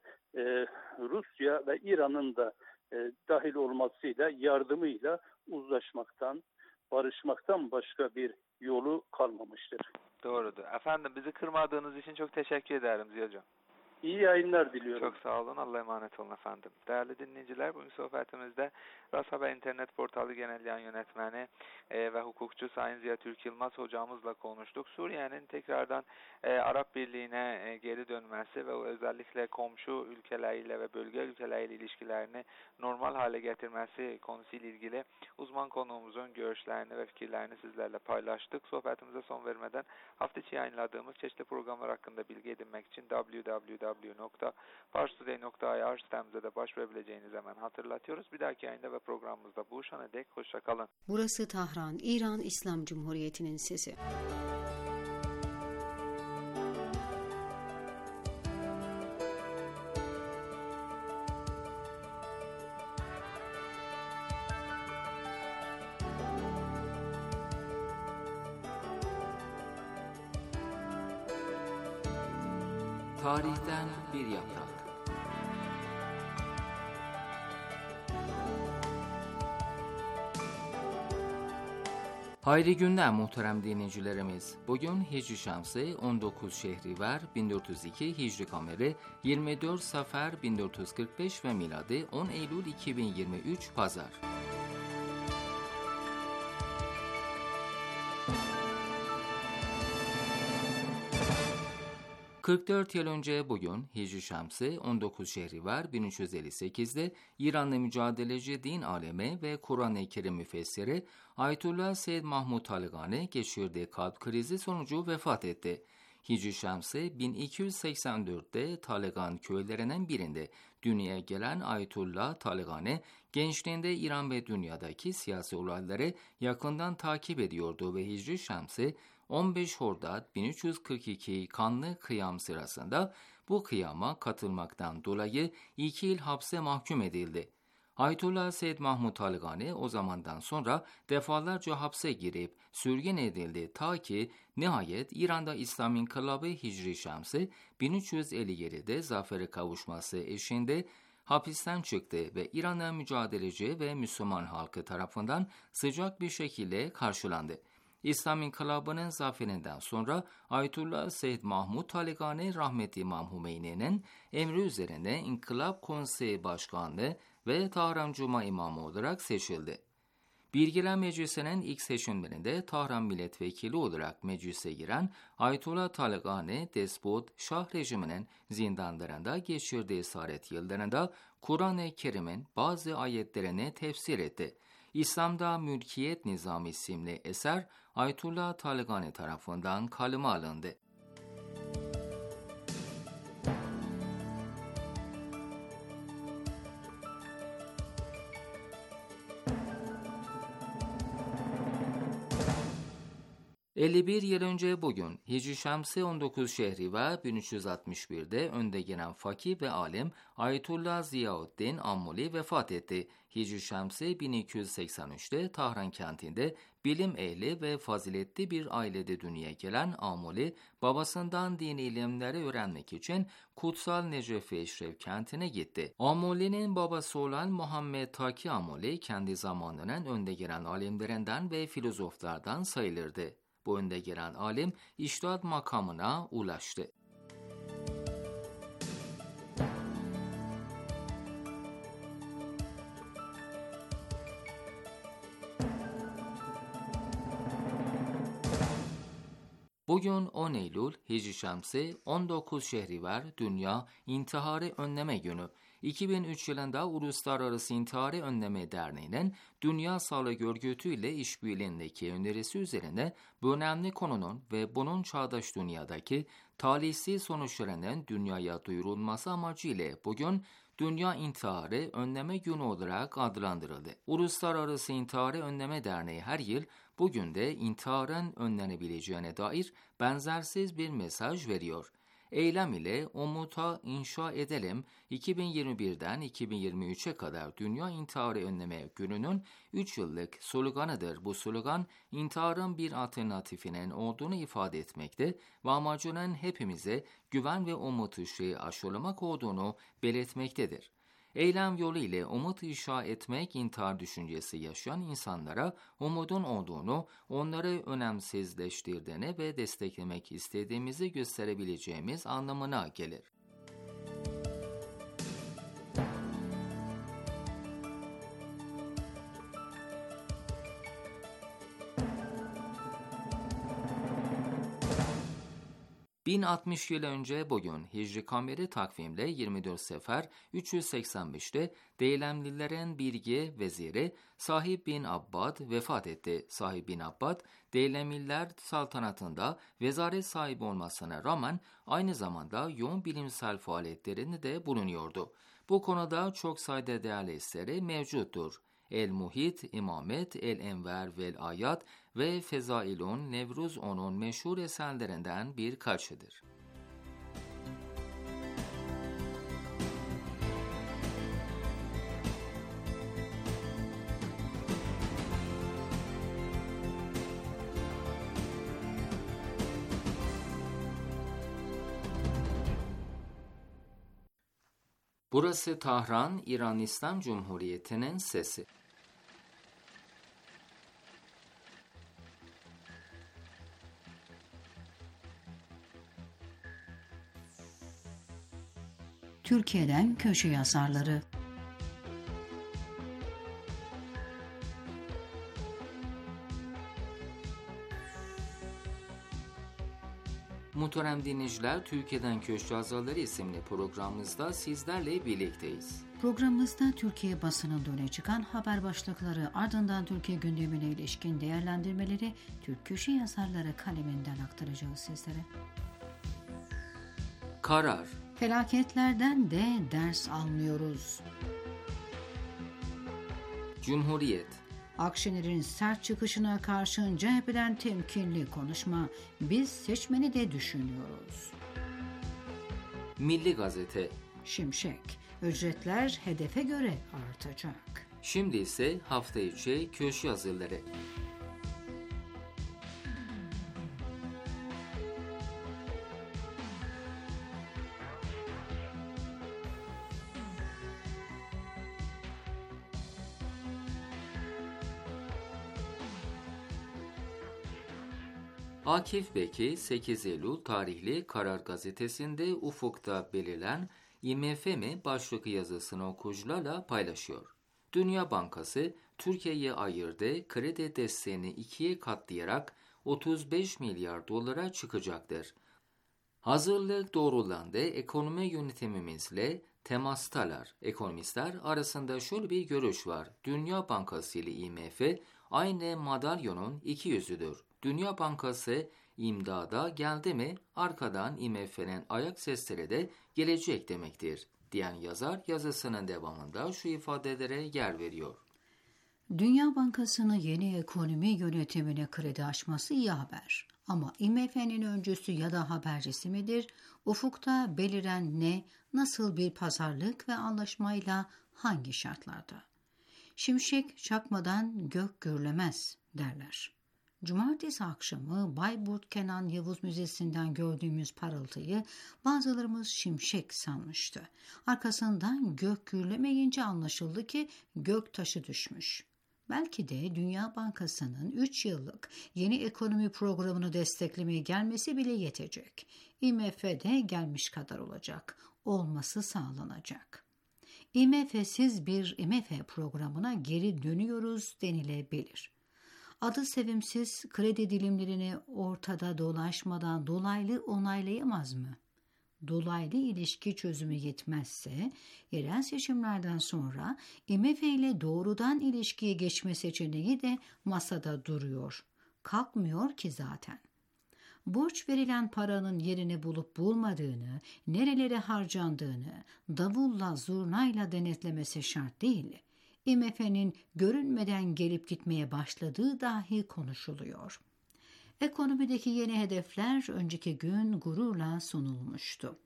Rusya ve İran'ın da dahil olmasıyla, yardımıyla uzlaşmaktan, barışmaktan başka bir yolu kalmamıştır. Doğrudur. Efendim bizi kırmadığınız için çok teşekkür ederim Ziya Hocam. İyi yayınlar diliyorum. Çok sağ olun. Allah'a emanet olun efendim. Değerli dinleyiciler, bugün sohbetimizde Ras Haber İnternet Portalı Genel Yayın Yönetmeni ve hukukçu Sayın Ziya Türk Yılmaz hocamızla konuştuk. Suriye'nin tekrardan Arap Birliği'ne geri dönmesi ve özellikle komşu ülkeleriyle ve bölge ülkeleriyle ilişkilerini normal hale getirmesi konusuyla ilgili uzman konuğumuzun görüşlerini ve fikirlerini sizlerle paylaştık. Sohbetimize son vermeden hafta içi yayınladığımız çeşitli programlar hakkında bilgi edinmek için www.parstoday.ir sitemize de başvurabileceğinizi hemen hatırlatıyoruz. Bir dahaki yayında ve programımızda buluşana dek hoşça kalın. Burası Tahran, İran İslam Cumhuriyeti'nin sesi. Tarihten bir yaprak. Hayırlı günler muhterem dinleyicilerimiz. Bugün Hicri Şamsı 19 Şehrivar 1402 Hicri Kameri 24 Safer 1445 ve miladi 10 Eylül 2023 Pazar. ...44 yıl önce bugün Hicri Şamsı 19 Şehrivar 1358'de İranlı mücadeleci din alemi ve Kur'an-ı Kerim müfessiri Ayetullah Seyyid Mahmud Taligani geçirdiği kalp krizi sonucu vefat etti. Hicri Şamsı 1284'te Taligan köylerinden birinde dünyaya gelen Ayetullah Taligani gençliğinde İran ve dünyadaki siyasi olayları yakından takip ediyordu ve Hicri Şamsı 15 Hordat 1342 kanlı kıyam sırasında bu kıyama katılmaktan dolayı 2 yıl hapse mahkum edildi. Ayetullah Seyyid Mahmud Taligani o zamandan sonra defalarca hapse girip sürgün edildi ta ki nihayet İran'da İslam İnkılabı Hicri Şamsı 1357'de zafere kavuşması eşliğinde hapisten çıktı ve İran'a mücadeleci ve Müslüman halkı tarafından sıcak bir şekilde karşılandı. İslam İnkılabı'nın zaferinden sonra Ayetullah Seyyid Mahmud Taligani rahmetli İmam Hümeyni'nin emri üzerine İnkılap Konseyi Başkanlığı ve Tahran Cuma İmamı olarak seçildi. Bilgiler Meclisi'nin ilk seçimlerinde Tahran milletvekili olarak meclise giren Ayetullah Taligani, despot Şah rejiminin zindanlarında geçirdiği esaret yıllarında Kur'an-ı Kerim'in bazı ayetlerini tefsir etti. İslam'da Mülkiyet Nizamı isimli eser Ayetullah Taligani tarafından kaleme alındı. ...51 yıl önce bugün Hicri Şemsi 19 Şehrivar 1361'de önde gelen fakih ve alim Ayetullah Ziauddin Ammuli vefat etti. Hicri Şemsi 1283'te Tahran kentinde bilim ehli ve faziletli bir ailede dünyaya gelen Ammuli, babasından dini ilimleri öğrenmek için Kutsal Necef-i Eşref kentine gitti. Ammuli'nin babası olan Muhammed Taki Ammuli, kendi zamanının önde gelen alimlerinden ve filozoflardan sayılırdı. Bu önde gelen alim içtihat makamına ulaştı. Bugün 10 Eylül Hicri Şemsi 19 Şehrivar Dünya İntiharı Önleme Günü. 2003 yılında Uluslararası İntiharı Önleme Derneği'nin Dünya Sağlık Örgütü ile işbirliğindeki önerisi üzerine bu önemli konunun ve bunun çağdaş dünyadaki talihsiz sonuçlarının dünyaya duyurulması amacıyla bugün Dünya İntiharı Önleme Günü olarak adlandırıldı. Uluslararası İntiharı Önleme Derneği her yıl bugün de intiharın önlenebileceğine dair benzersiz bir mesaj veriyor. Eylem ile umuta inşa edelim 2021'den 2023'e kadar Dünya İntiharı Önleme Günü'nün 3 yıllık sloganıdır. Bu slogan intiharın bir alternatifinin olduğunu ifade etmekte ve amacının hepimize güven ve umut ışığı aşılamak olduğunu belirtmektedir. Eylem yolu ile umut inşa etmek, intihar düşüncesi yaşayan insanlara umudun olduğunu, onları önemsizleştirdiğini ve desteklemek istediğimizi gösterebileceğimiz anlamına gelir. ...1060 yıl önce bugün Hicri Kameri takvimle 24 Sefer 385'te Deylemlilerin bilgi veziri Sahib bin Abbad vefat etti. Sahib bin Abbad, Deylemliler saltanatında vezaret sahibi olmasına rağmen aynı zamanda yoğun bilimsel faaliyetlerini de bulunuyordu. Bu konuda çok sayıda değerli eseri mevcuttur. El-Muhit, İmamet, El-Enver vel Ayat ve Fezailun Nevruz onun meşhur eserlerinden birkaçıdır. Burası Tahran, İran İslam Cumhuriyeti'nin sesi. Türkiye'den köşe yazarları. Muhterem dinleyiciler, Türkiye'den Köşe Yazarları isimli programımızda sizlerle birlikteyiz. Programımızda Türkiye basınında öne çıkan haber başlıkları, ardından Türkiye gündemine ilişkin değerlendirmeleri Türk köşe yazarları kaleminden aktaracağız sizlere. Karar. Felaketlerden de ders almıyoruz. Cumhuriyet. Akşener'in sert çıkışına karşın CHP'den temkinli konuşma. Biz seçmeni de düşünüyoruz. Milli Gazete. Şimşek. Ücretler hedefe göre artacak. Şimdi ise hafta içi köşe yazıları. Akif Beki 8 Eylül tarihli Karar Gazetesi'nde ufukta belirlen IMF mi başlıklı yazısını okuyucularla paylaşıyor. Dünya Bankası Türkiye'ye ayırdığı kredi desteğini 2'ye katlayarak 35 milyar dolara çıkacaktır. Hazırlık doğrulandı, ekonomi yönetimimizle temastalar. Ekonomistler arasında şöyle bir görüş var. Dünya Bankası ile IMF aynı madalyonun iki yüzüdür. Dünya Bankası imdada geldi mi arkadan IMF'nin ayak sesleri de gelecek demektir diyen yazar yazısının devamında şu ifadelere yer veriyor. Dünya Bankası'nın yeni ekonomi yönetimine kredi açması iyi haber. Ama IMF'nin öncüsü ya da habercisi midir? Ufukta beliren ne, nasıl bir pazarlık ve anlaşmayla hangi şartlarda? Şimşek çakmadan gök gürlemez derler. Cumartesi akşamı Bayburt Kenan Yavuz Müzesi'nden gördüğümüz parıltıyı bazılarımız şimşek sanmıştı. Arkasından gök gürlemeyince anlaşıldı ki gök taşı düşmüş. Belki de Dünya Bankası'nın 3 yıllık yeni ekonomi programını desteklemeye gelmesi bile yetecek. IMF'de gelmiş kadar olacak, olması sağlanacak. IMF'siz bir IMF programına geri dönüyoruz denilebilir. Adı sevimsiz kredi dilimlerini ortada dolaşmadan dolaylı onaylayamaz mı? Dolaylı ilişki çözümü yetmezse, yerel seçimlerden sonra IMF ile doğrudan ilişkiye geçme seçeneği de masada duruyor. Kalkmıyor ki zaten. Borç verilen paranın yerini bulup bulmadığını, nerelere harcandığını davulla zurnayla denetlemesi şart değil. IMF'nin görünmeden gelip gitmeye başladığı dahi konuşuluyor. Ekonomideki yeni hedefler önceki gün gururla sunulmuştu.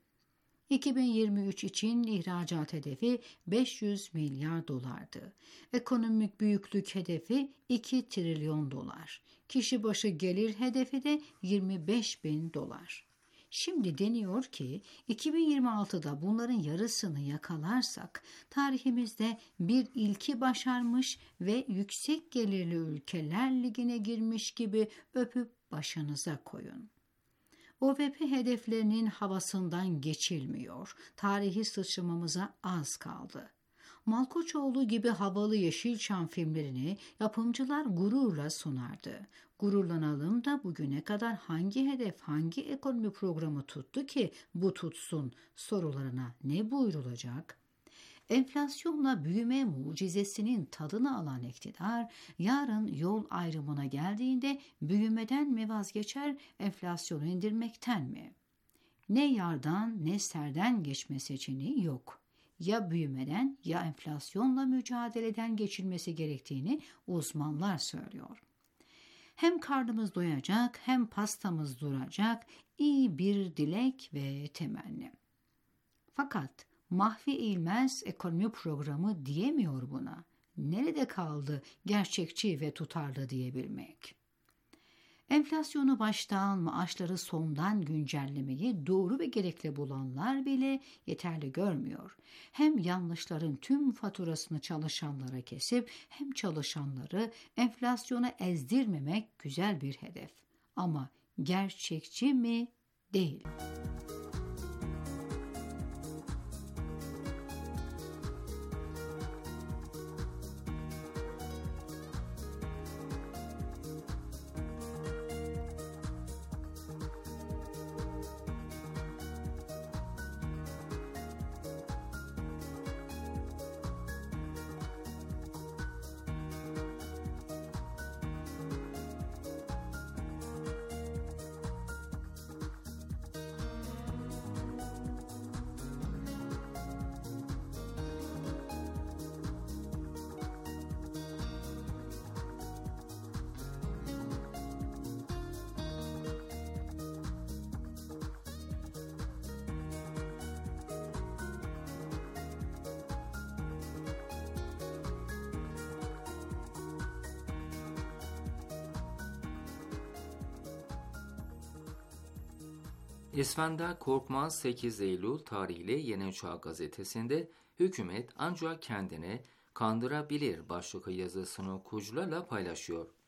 2023 için ihracat hedefi 500 milyar dolardı. Ekonomik büyüklük hedefi 2 trilyon dolar. Kişi başı gelir hedefi de 25 bin dolar. Şimdi deniyor ki 2026'da bunların yarısını yakalarsak tarihimizde bir ilki başarmış ve yüksek gelirli ülkeler ligine girmiş gibi öpüp başınıza koyun. OVP hedeflerinin havasından geçilmiyor. Tarihi sıçramamıza az kaldı. Malkoçoğlu gibi havalı Yeşilçam filmlerini yapımcılar gururla sunardı. Gururlanalım da bugüne kadar hangi hedef, hangi ekonomi programı tuttu ki bu tutsun sorularına ne buyrulacak? Enflasyonla büyüme mucizesinin tadını alan iktidar, yarın yol ayrımına geldiğinde büyümeden mi vazgeçer, enflasyonu indirmekten mi? Ne yardan ne serden geçme seçeneği yok. Ya büyümeden ya enflasyonla mücadeleden geçilmesi gerektiğini uzmanlar söylüyor. Hem karnımız doyacak hem pastamız duracak, iyi bir dilek ve temenni. Fakat Mahfi İlmez ekonomi programı diyemiyor buna. Nerede kaldı gerçekçi ve tutarlı diyebilmek? Enflasyonu baştan, maaşları sondan güncellemeyi doğru ve gerekli bulanlar bile yeterli görmüyor. Hem yanlışların tüm faturasını çalışanlara kesip hem çalışanları enflasyona ezdirmemek güzel bir hedef. Ama gerçekçi mi? Değil. İsfenda Korkmaz 8 Eylül tarihli Yeni Çağ gazetesinde hükümet ancak kendini kandırabilir başlıklı yazısını okuyucularla paylaşıyor.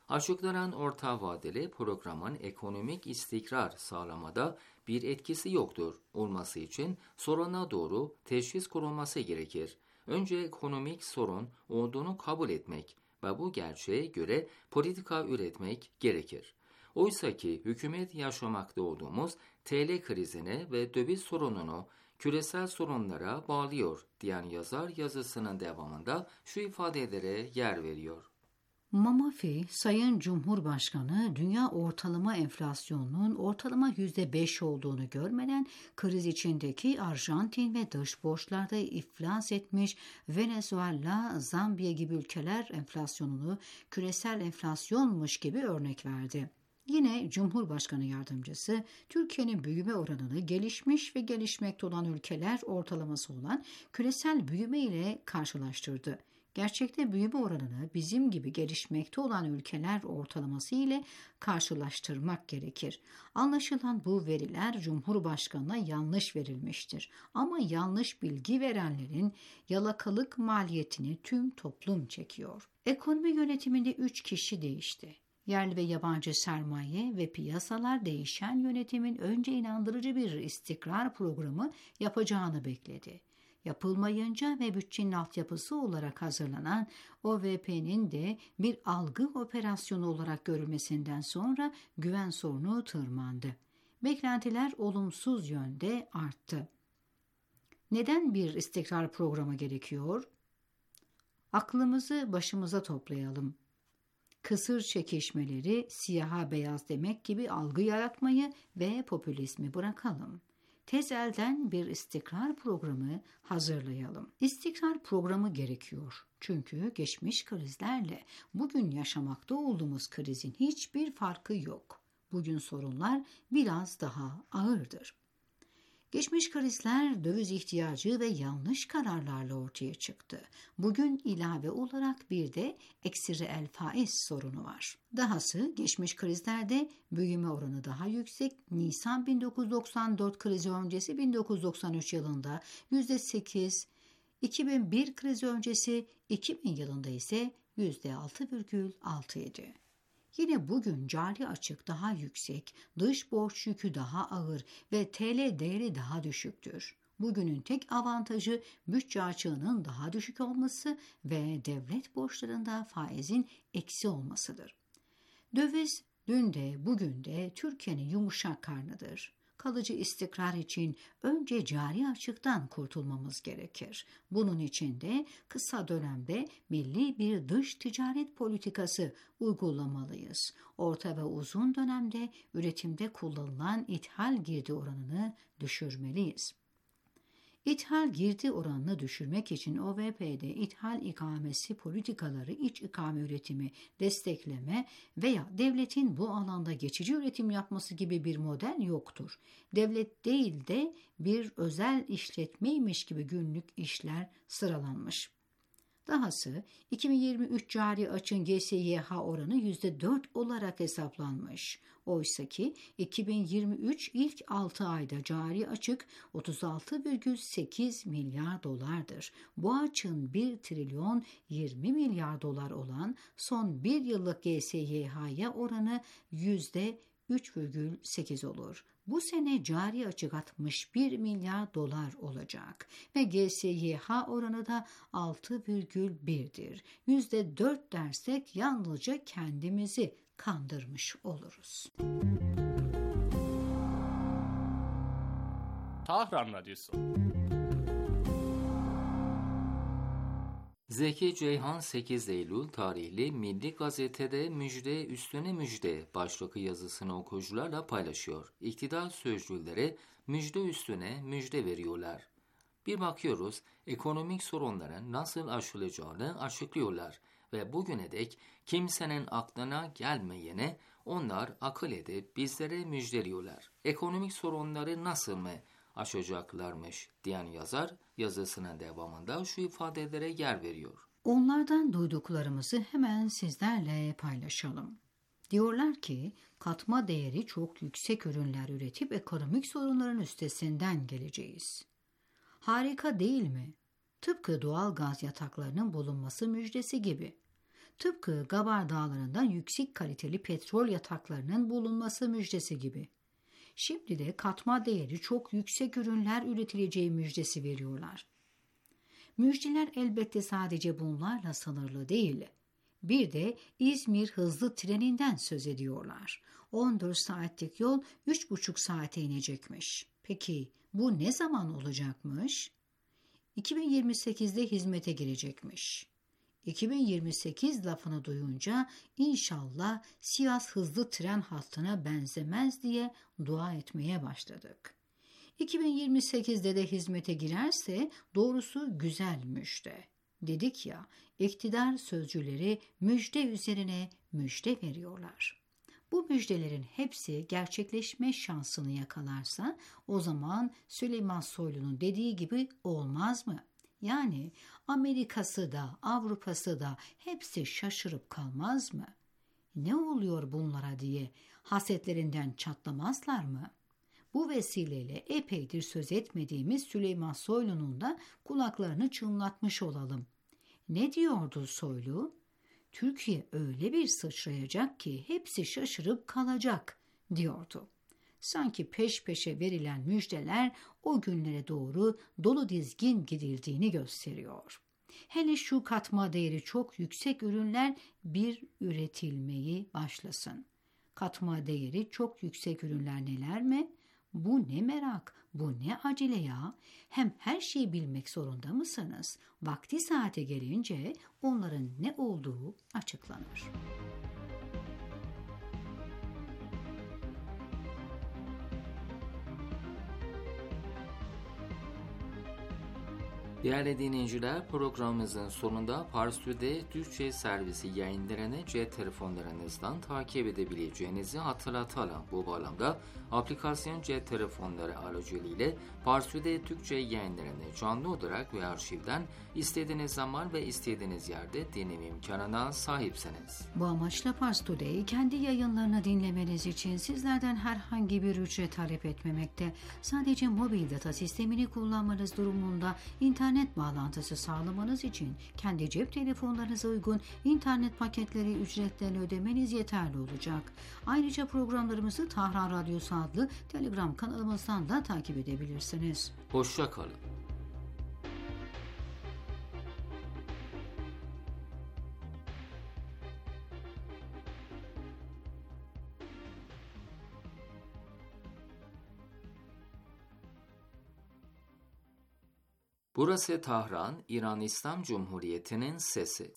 Açıklanan orta vadeli programın ekonomik istikrar sağlamada bir etkisi yoktur. Olması için soruna doğru teşhis konulması gerekir. Önce ekonomik sorun olduğunu kabul etmek ve bu gerçeğe göre politika üretmek gerekir. Oysa ki hükümet yaşamakta olduğumuz TL krizine ve döviz sorununu küresel sorunlara bağlıyor diyen yazar yazısının devamında şu ifadelere yer veriyor. Mamafi, Sayın Cumhurbaşkanı dünya ortalama enflasyonunun ortalama %5 olduğunu görmeden kriz içindeki Arjantin ve dış borçlarda iflas etmiş Venezuela, Zambiya gibi ülkeler enflasyonunu küresel enflasyonmuş gibi örnek verdi. Yine Cumhurbaşkanı Yardımcısı Türkiye'nin büyüme oranını gelişmiş ve gelişmekte olan ülkeler ortalaması olan küresel büyüme ile karşılaştırdı. Gerçekte büyüme oranını bizim gibi gelişmekte olan ülkeler ortalaması ile karşılaştırmak gerekir. Anlaşılan bu veriler Cumhurbaşkanı'na yanlış verilmiştir. Ama yanlış bilgi verenlerin yalakalık maliyetini tüm toplum çekiyor. Ekonomi yönetiminde 3 kişi değişti. Yerli ve yabancı sermaye ve piyasalar değişen yönetimin önce inandırıcı bir istikrar programı yapacağını bekledi. Yapılmayınca ve bütçenin altyapısı olarak hazırlanan OVP'nin de bir algı operasyonu olarak görülmesinden sonra güven sorunu tırmandı. Beklentiler olumsuz yönde arttı. Neden bir istikrar programı gerekiyor? Aklımızı başımıza toplayalım. Kısır çekişmeleri siyaha beyaz demek gibi algı yaratmayı ve popülizmi bırakalım. Tez elden bir istikrar programı hazırlayalım. İstikrar programı gerekiyor. Çünkü geçmiş krizlerle bugün yaşamakta olduğumuz krizin hiçbir farkı yok. Bugün sorunlar biraz daha ağırdır. Geçmiş krizler döviz ihtiyacı ve yanlış kararlarla ortaya çıktı. Bugün ilave olarak bir de eksi reel faiz sorunu var. Dahası geçmiş krizlerde büyüme oranı daha yüksek. Nisan 1994 krizi öncesi 1993 yılında %8, 2001 krizi öncesi 2000 yılında ise %6,6 idi. Yine bugün cari açık daha yüksek, dış borç yükü daha ağır ve TL değeri daha düşüktür. Bugünün tek avantajı bütçe açığının daha düşük olması ve devlet borçlarında faizin eksi olmasıdır. Döviz dün de bugün de Türkiye'nin yumuşak karnıdır. Kalıcı istikrar için önce cari açıktan kurtulmamız gerekir. Bunun için de kısa dönemde milli bir dış ticaret politikası uygulamalıyız. Orta ve uzun dönemde üretimde kullanılan ithal girdi oranını düşürmeliyiz. İthal girdi oranını düşürmek için OVP'de ithal ikamesi politikaları iç ikame üretimi destekleme veya devletin bu alanda geçici üretim yapması gibi bir model yoktur. Devlet değil de bir özel işletmeymiş gibi günlük işler sıralanmış. Dahası 2023 cari açığın GSYH oranı %4 olarak hesaplanmış. Oysaki 2023 ilk 6 ayda cari açık 36,8 milyar dolardır. Bu açığın 1 trilyon 20 milyar dolar olan son bir yıllık GSYH oranı %3,8 olur. Bu sene cari açık 61 milyar dolar olacak ve GSYH oranı da 6,1'dir. %4 dersek yalnızca kendimizi kandırmış oluruz. Tahran Radyosu. Zeki Ceyhan 8 Eylül tarihli Milli Gazete'de müjde üstüne müjde başlıklı yazısını okuyucularla paylaşıyor. İktidar sözcüleri müjde üstüne müjde veriyorlar. Bir bakıyoruz ekonomik sorunların nasıl aşılacağını açıklıyorlar ve bugüne dek kimsenin aklına gelmeyene onlar akıl edip bizlere müjdeliyorlar. Ekonomik sorunları nasıl mı aşacaklarmış diyen yazar yazısının devamında şu ifadelere yer veriyor. Onlardan duyduklarımızı hemen sizlerle paylaşalım. Diyorlar ki katma değeri çok yüksek ürünler üretip ekonomik sorunların üstesinden geleceğiz. Harika değil mi? Tıpkı doğal gaz yataklarının bulunması müjdesi gibi. Tıpkı Gabar Dağları'nda yüksek kaliteli petrol yataklarının bulunması müjdesi gibi. Şimdi de katma değeri çok yüksek ürünler üretileceği müjdesi veriyorlar. Müjdeler elbette sadece bunlarla sınırlı değil. Bir de İzmir hızlı treninden söz ediyorlar. 14 saatlik yol 3,5 saate inecekmiş. Peki bu ne zaman olacakmış? 2028'de hizmete girecekmiş. 2028 lafını duyunca inşallah Sivas hızlı tren hattına benzemez diye dua etmeye başladık. 2028'de de hizmete girerse doğrusu güzel müjde. Dedik ya, iktidar sözcüleri müjde üzerine müjde veriyorlar. Bu müjdelerin hepsi gerçekleşme şansını yakalarsa o zaman Süleyman Soylu'nun dediği gibi olmaz mı? Yani Amerika'sı da Avrupa'sı da hepsi şaşırıp kalmaz mı? Ne oluyor bunlara diye hasetlerinden çatlamazlar mı? Bu vesileyle epeydir söz etmediğimiz Süleyman Soylu'nun da kulaklarını çınlatmış olalım. Ne diyordu Soylu? Türkiye öyle bir sıçrayacak ki hepsi şaşırıp kalacak diyordu. Sanki peş peşe verilen müjdeler o günlere doğru dolu dizgin gidildiğini gösteriyor. Hele şu katma değeri çok yüksek ürünler bir üretilmeyi başlasın. Katma değeri çok yüksek ürünler neler mi? Bu ne merak, bu ne acele ya. Hem her şeyi bilmek zorunda mısınız? Vakti saate gelince onların ne olduğu açıklanır. Değerli dinleyiciler, programımızın sonunda Parstü'de Türkçe servisi yayınlarını cep telefonlarınızdan takip edebileceğinizi hatırlatalım. Bu bağlamda aplikasyon cep telefonları aracılığıyla Parstü'de Türkçe yayınlarını canlı olarak ve arşivden istediğiniz zaman ve istediğiniz yerde dinleme imkanına sahipsiniz. Bu amaçla Parstü'de kendi yayınlarını dinlemeniz için sizlerden herhangi bir ücret talep etmemekte. Sadece mobil data sistemini kullanmanız durumunda İnternet bağlantısı sağlamanız için kendi cep telefonlarınıza uygun internet paketleri ücretlerini ödemeniz yeterli olacak. Ayrıca programlarımızı Tahran Radyosu adlı Telegram kanalımızdan da takip edebilirsiniz. Hoşça kalın. Burası Tahran, İran İslam Cumhuriyeti'nin sesi.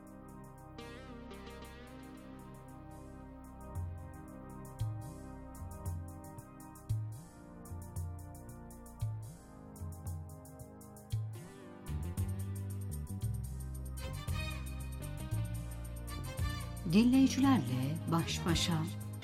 Dinleyicilerle baş başa.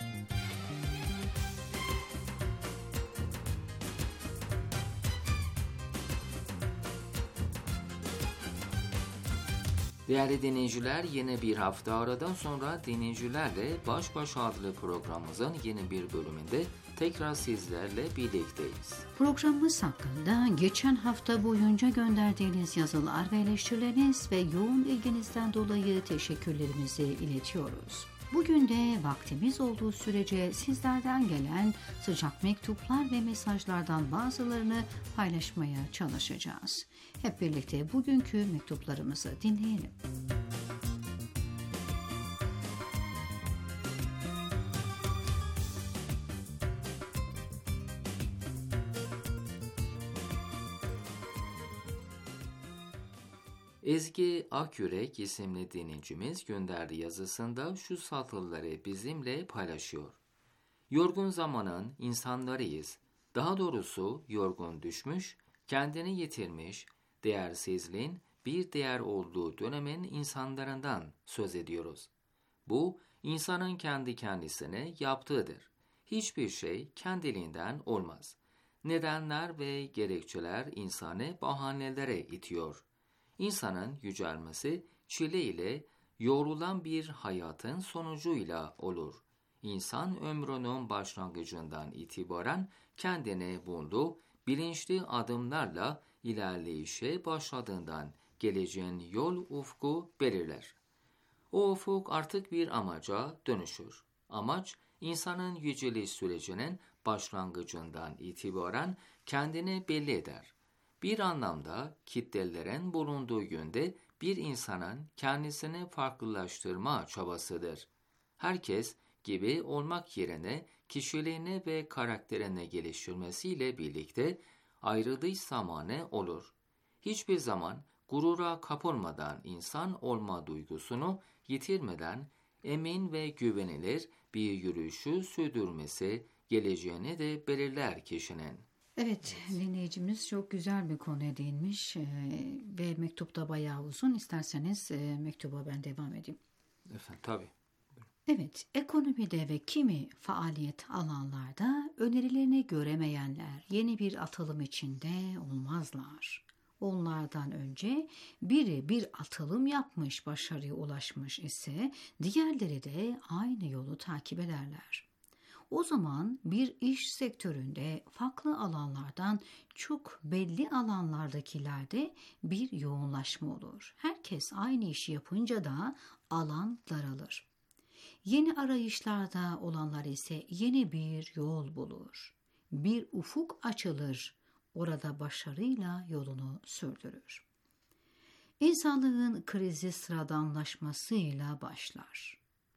Değerli dinleyiciler, yeni bir hafta aradan sonra dinleyicilerle Baş Başa adlı programımızın yeni bir bölümünde tekrar sizlerle birlikteyiz. Programımız hakkında geçen hafta boyunca gönderdiğiniz yazılar ve eleştirileriniz ve yoğun ilginizden dolayı teşekkürlerimizi iletiyoruz. Bugün de vaktimiz olduğu sürece sizlerden gelen sıcak mektuplar ve mesajlardan bazılarını paylaşmaya çalışacağız. Hep birlikte bugünkü mektuplarımızı dinleyelim. Ezgi Akyürek isimli dinleyicimiz gönderdiği yazısında şu satırları bizimle paylaşıyor. Yorgun zamanın insanlarıyız. Daha doğrusu yorgun düşmüş, kendini yitirmiş, değersizliğin bir değer olduğu dönemin insanlarından söz ediyoruz. Bu, insanın kendi kendisine yaptığıdır. Hiçbir şey kendiliğinden olmaz. Nedenler ve gerekçeler insanı bahanelere itiyor. İnsanın yücelmesi çile ile yoğrulan bir hayatın sonucuyla olur. İnsan ömrünün başlangıcından itibaren kendini bulduğu bilinçli adımlarla ilerleyişe başladığından geleceğin yol ufku belirler. O ufuk artık bir amaca dönüşür. Amaç, insanın yüceliş sürecinin başlangıcından itibaren kendini belli eder. Bir anlamda kitlelerin bulunduğu yönde bir insanın kendisini farklılaştırma çabasıdır. Herkes gibi olmak yerine kişiliğini ve karakterini geliştirmesiyle birlikte ayrılış zamanı olur. Hiçbir zaman gurura kapılmadan insan olma duygusunu yitirmeden emin ve güvenilir bir yürüyüşü sürdürmesi geleceğini de belirler kişinin. Evet, dinleyicimiz çok güzel bir konuya değinmiş ve mektup da bayağı uzun. İsterseniz mektuba ben devam edeyim. Efendim, tabii. Evet, ekonomide ve kimi faaliyet alanlarda önerilerini göremeyenler yeni bir atılım içinde olmazlar. Onlardan önce biri bir atılım yapmış, başarıya ulaşmış ise diğerleri de aynı yolu takip ederler. O zaman bir iş sektöründe farklı alanlardan çok belli alanlardakilerde bir yoğunlaşma olur. Herkes aynı işi yapınca da alan daralır. Yeni arayışlarda olanlar ise yeni bir yol bulur. Bir ufuk açılır, orada başarıyla yolunu sürdürür. İnsanlığın krizi sıradanlaşmasıyla başlar.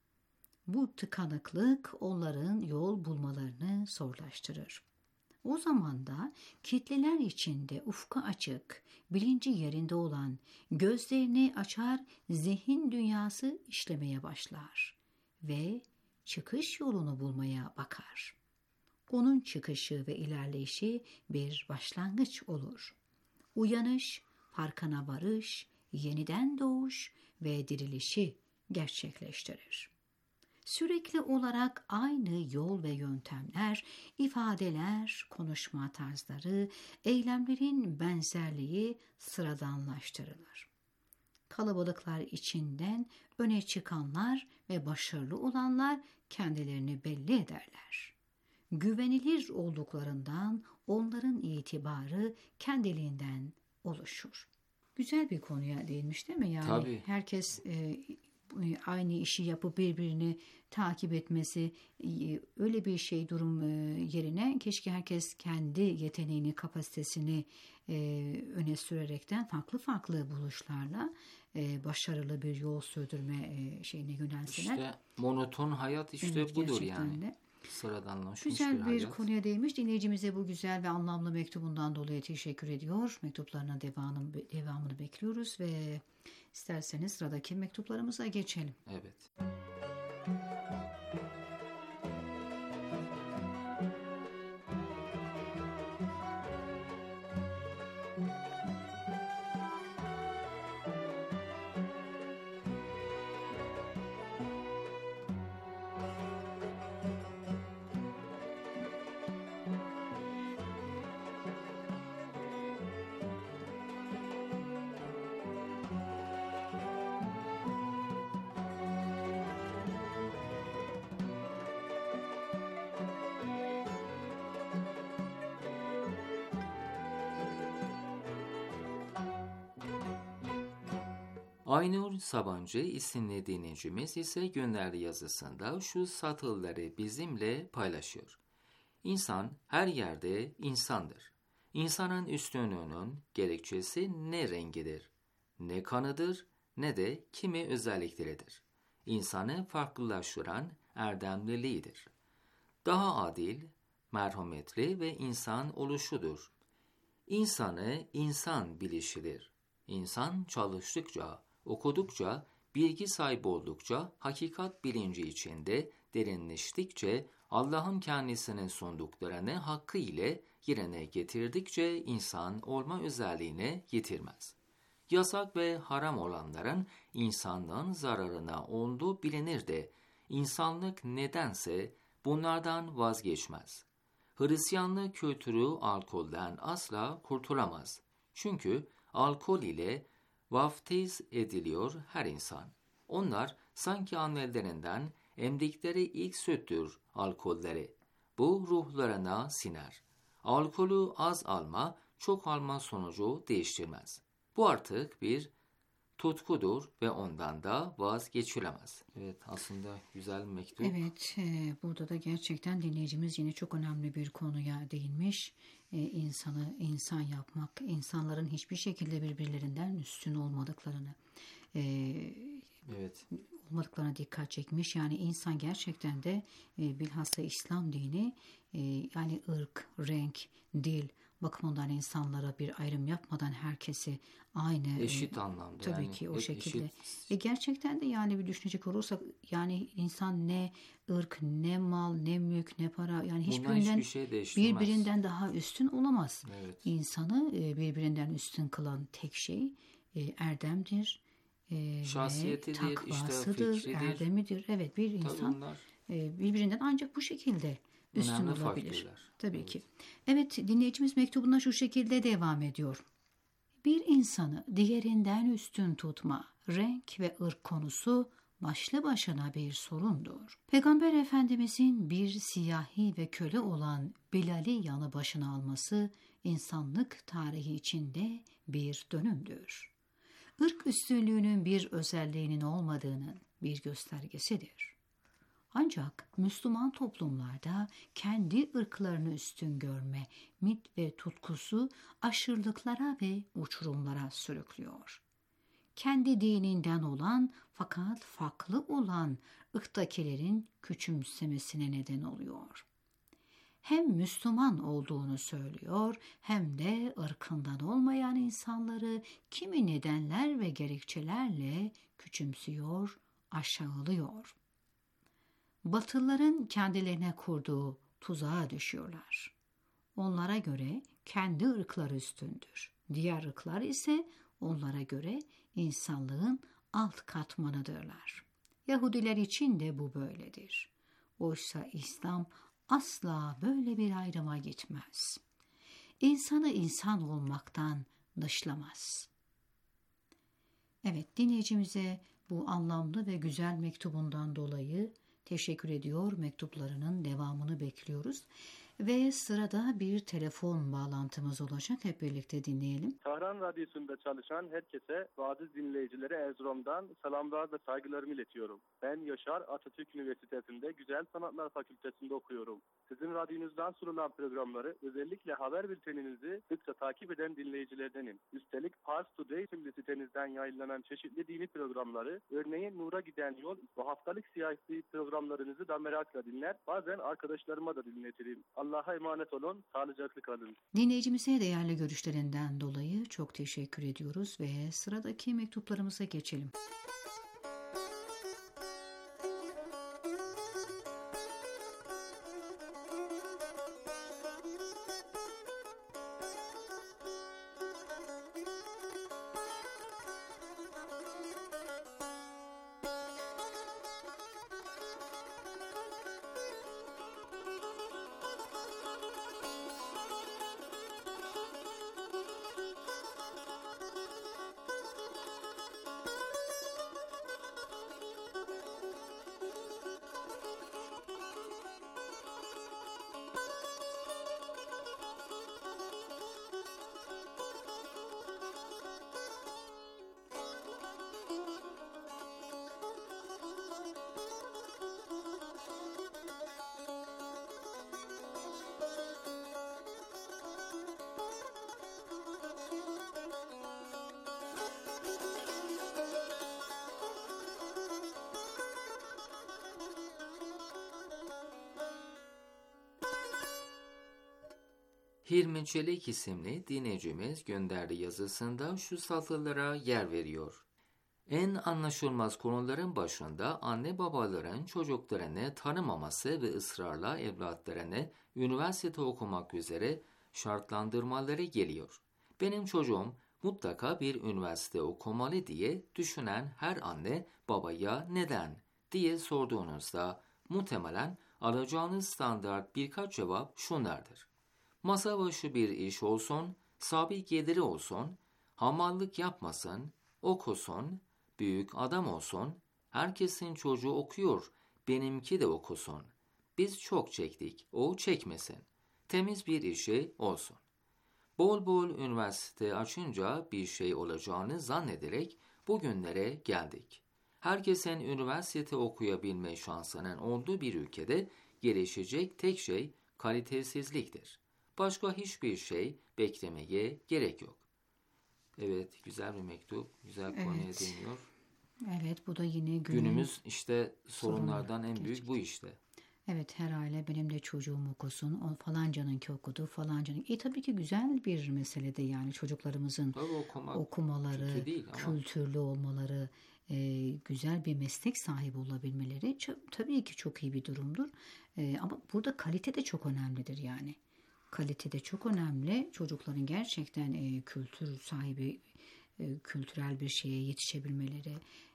Bu tıkanıklık onların yol bulmalarını zorlaştırır. O zaman da kitleler içinde ufka açık, bilinci yerinde olan, gözlerini açar, zihin dünyası işlemeye başlar ve çıkış yolunu bulmaya bakar. Onun çıkışı ve ilerleyişi bir başlangıç olur. Uyanış, farkına varış, yeniden doğuş ve dirilişi gerçekleştirir. Sürekli olarak aynı yol ve yöntemler, ifadeler, konuşma tarzları, eylemlerin benzerliği sıradanlaştırılır. Kalabalıklar içinden öne çıkanlar ve başarılı olanlar kendilerini belli ederler. Güvenilir olduklarından onların itibarı kendiliğinden oluşur. Güzel bir konuya değinmiş değil mi? Yani tabii. Herkes aynı işi yapıp birbirini takip etmesi öyle bir durum yerine keşke herkes kendi yeteneğini, kapasitesini öne sürerekten farklı buluşlarla başarılı bir yol sürdürme şeyine yönelseler. İşte monoton hayat evet, budur yani. Sıradanlaşmış güzel bir hayat. Konuya değinmiş. Dinleyicimize bu güzel ve anlamlı mektubundan dolayı teşekkür ediyor. Mektuplarına devamını bekliyoruz ve isterseniz sıradaki mektuplarımıza geçelim. Evet. Aynur Sabancı isimli dinleyicimiz ise gönderdiği yazısında şu satırları bizimle paylaşıyor. İnsan her yerde insandır. İnsanın üstünlüğünün gerekçesi ne rengidir, ne kanıdır, ne de kimi özellikleridir. İnsanı farklılaştıran erdemliliğidir. Daha adil, merhametli ve insan oluşudur. İnsanı insan bilişidir. İnsan çalıştıkça, okudukça, bilgi sahibi oldukça, hakikat bilinci içinde derinleştikçe, Allah'ın kendisine sunduklarını hakkı ile yerine getirdikçe insan olma özelliğini yitirmez. Yasak ve haram olanların insanlığın zararına olduğu bilinir de, insanlık nedense bunlardan vazgeçmez. Hristiyanlık kültürü alkolden asla kurtulamaz. Çünkü alkol ile vaftiz ediliyor her insan. Onlar sanki annelerinden emdikleri ilk süttür alkolleri. Bu ruhlarına siner. Alkolü az alma, çok alma sonucu değiştirmez. Bu artık bir tutkudur ve ondan da vazgeçilemez. Evet, aslında güzel bir mektup. Evet, burada da gerçekten dinleyicimiz yine çok önemli bir konuya değinmiş. İnsanı insan yapmak, insanların hiçbir şekilde birbirlerinden üstün olmadıklarına olmadıklarına dikkat çekmiş. Yani insan gerçekten de bilhassa İslam dini yani ırk, renk, dil bakımından insanlara bir ayrım yapmadan herkesi aynı eşit anlamda. Tabii yani ki o şekilde. Eşit. Gerçekten de yani bir düşünecek olursak yani insan ne ırk, ne mal, ne mülk, ne para yani hiçbirinden birbirinden daha üstün olamaz. Evet. İnsanı birbirinden üstün kılan tek şey erdemdir. Şahsiyetidir, takvasıdır, işte erdemidir. Evet, bir insan birbirinden ancak bu şekilde üstün olabilir. Farklılar. Tabii ki. Evet, dinleyicimiz mektubuna şu şekilde devam ediyor. Bir insanı diğerinden üstün tutma, renk ve ırk konusu başlı başına bir sorundur. Peygamber Efendimizin bir siyahi ve köle olan Bilal'i yanı başına alması insanlık tarihi içinde bir dönümdür. Irk üstünlüğünün bir özelliğinin olmadığının bir göstergesidir. Ancak Müslüman toplumlarda kendi ırklarını üstün görme, mit ve tutkusu aşırılıklara ve uçurumlara sürüklüyor. Kendi dininden olan fakat farklı olan ırktakilerin küçümsemesine neden oluyor. Hem Müslüman olduğunu söylüyor hem de ırkından olmayan insanları kimi nedenler ve gerekçelerle küçümsüyor, aşağılıyor. Batılıların kendilerine kurduğu tuzağa düşüyorlar. Onlara göre kendi ırkları üstündür. Diğer ırklar ise onlara göre insanlığın alt katmanıdırlar. Yahudiler için de bu böyledir. Oysa İslam asla böyle bir ayrıma gitmez. İnsanı insan olmaktan dışlamaz. Evet, dinleyicimize bu anlamlı ve güzel mektubundan dolayı teşekkür ediyor. Mektuplarının devamını bekliyoruz. Ve sırada bir telefon bağlantımız olacak. Hep birlikte dinleyelim. Tahran Radyosu'nda çalışan herkese ve aziz dinleyicilere Erzurum'dan selamlar ve saygılarımı iletiyorum. Ben Yaşar, Atatürk Üniversitesi'nde Güzel Sanatlar Fakültesi'nde okuyorum. Sizin radyonuzdan sunulan programları, özellikle haber bülteninizi sıkça takip eden dinleyicilerdenim. Üstelik Pars Today isimli sitenizden yayınlanan çeşitli dini programları, örneğin Nur'a Giden Yol ve haftalık siyasi programlarınızı da merakla dinler, bazen arkadaşlarıma da dinletirim. Allah'a emanet olun, sağlıcakla kalın. Dinleyicimize değerli görüşlerinden dolayı çok teşekkür ediyoruz ve sıradaki mektuplarımıza geçelim. Hilmi Çelik isimli dinleyicimiz gönderdiği yazısında şu satırlara yer veriyor. En anlaşılmaz konuların başında anne babaların çocuklarını tanımaması ve ısrarla evlatlarını üniversite okumak üzere şartlandırmaları geliyor. Benim çocuğum mutlaka bir üniversite okumalı diye düşünen her anne babaya neden diye sorduğunuzda muhtemelen alacağınız standart birkaç cevap şunlardır. Masa başı bir iş olsun, sabit geliri olsun, hamallık yapmasın, okusun, büyük adam olsun, herkesin çocuğu okuyor, benimki de okusun. Biz çok çektik, o çekmesin. Temiz bir işi olsun. Bol bol üniversite açınca bir şey olacağını zannederek bugünlere geldik. Herkesin üniversite okuyabilme şansının olduğu bir ülkede gelişecek tek şey kalitesizliktir. Başka hiçbir şey beklemeye gerek yok. Evet, güzel bir mektup, güzel konuya değiniyor. Evet, bu da yine günümüz işte sorunlardan en büyük bu işte. Evet, her aile benim de çocuğum okusun, o falancanınki okudu, falancanın. Tabii ki güzel bir mesele de yani çocuklarımızın okumaları, kültürlü olmaları, güzel bir meslek sahibi olabilmeleri tabii ki çok iyi bir durumdur. Ama burada kalite de çok önemlidir yani. Kalite de çok önemli. Çocukların gerçekten kültür sahibi, kültürel bir şeye yetişebilmeleri,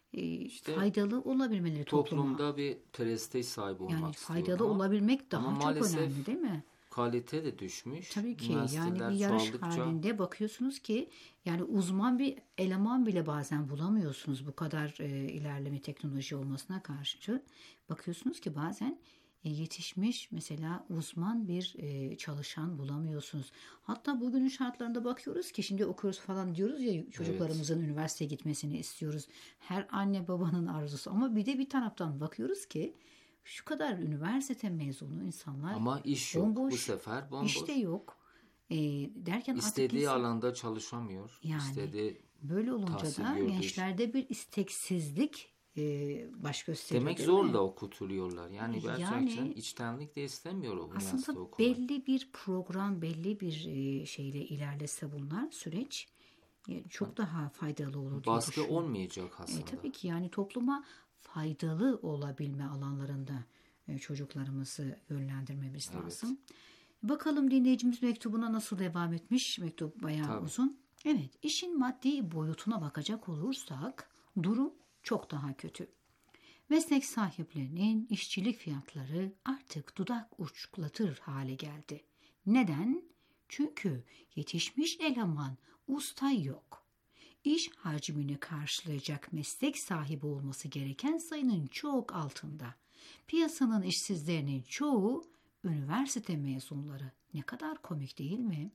faydalı olabilmeleri toplumda bir prestij sahibi olmak yani faydalı olabilmek daha çok önemli değil mi? Kalite de düşmüş. Tabii ki yani bir yarış halinde bakıyorsunuz ki yani uzman bir eleman bile bazen bulamıyorsunuz bu kadar ilerleme teknoloji olmasına karşı. Bakıyorsunuz ki bazen yetişmiş mesela uzman bir çalışan bulamıyorsunuz. Hatta bugünün şartlarında bakıyoruz ki şimdi okuyoruz falan diyoruz ya çocuklarımızın üniversiteye gitmesini istiyoruz. Her anne babanın arzusu ama bir de bir taraftan bakıyoruz ki şu kadar üniversite mezunu insanlar ama iş yok bomboş, bu sefer bomboş. İş de yok. Derken istediği alanda çalışamıyor. Yani böyle olunca da gençlerde bir isteksizlik baş gösteriyor. Demek zorla okutuluyorlar. Yani gerçekten içtenlik de istemiyor o üniversite okumak. Aslında belli bir program, belli bir şeyle ilerlese bunlar süreç çok daha faydalı olur diye baskı olmayacak aslında. Tabii ki yani topluma faydalı olabilme alanlarında çocuklarımızı yönlendirmemiz lazım. Bakalım dinleyicimiz mektubuna nasıl devam etmiş? Mektup bayağı uzun. Evet, işin maddi boyutuna bakacak olursak durum çok daha kötü. Meslek sahiplerinin işçilik fiyatları artık dudak uçuklatır hale geldi. Neden? Çünkü yetişmiş eleman, usta yok. İş hacmini karşılayacak meslek sahibi olması gereken sayının çok altında. Piyasanın işsizlerinin çoğu üniversite mezunları. Ne kadar komik değil mi?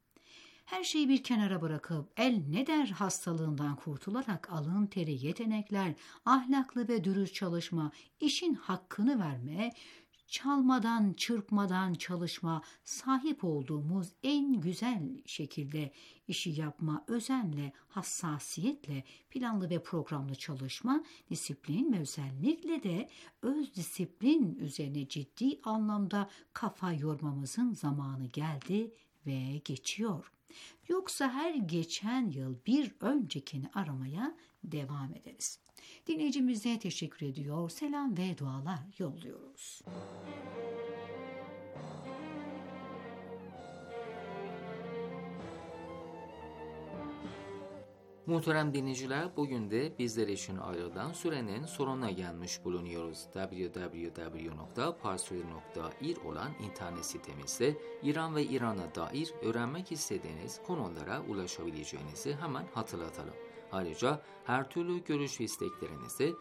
Her şeyi bir kenara bırakıp el ne der hastalığından kurtularak alın teri, yetenekler, ahlaklı ve dürüst çalışma, işin hakkını verme, çalmadan, çırpmadan çalışma, sahip olduğumuz en güzel şekilde işi yapma, özenle, hassasiyetle, planlı ve programlı çalışma, disiplin ve özellikle de öz disiplin üzerine ciddi anlamda kafa yormamızın zamanı geldi ve geçiyor. Yoksa her geçen yıl bir öncekini aramaya devam ederiz. Dinleyicimize teşekkür ediyor, selam ve dualar yolluyoruz. Muhterem dinleyiciler, bugün de bizler için ayrılan sürenin sonuna gelmiş bulunuyoruz. www.parstory.ir olan internet sitemizde İran ve İran'a dair öğrenmek istediğiniz konulara ulaşabileceğinizi hemen hatırlatalım. Ayrıca her türlü görüş ve isteklerinizi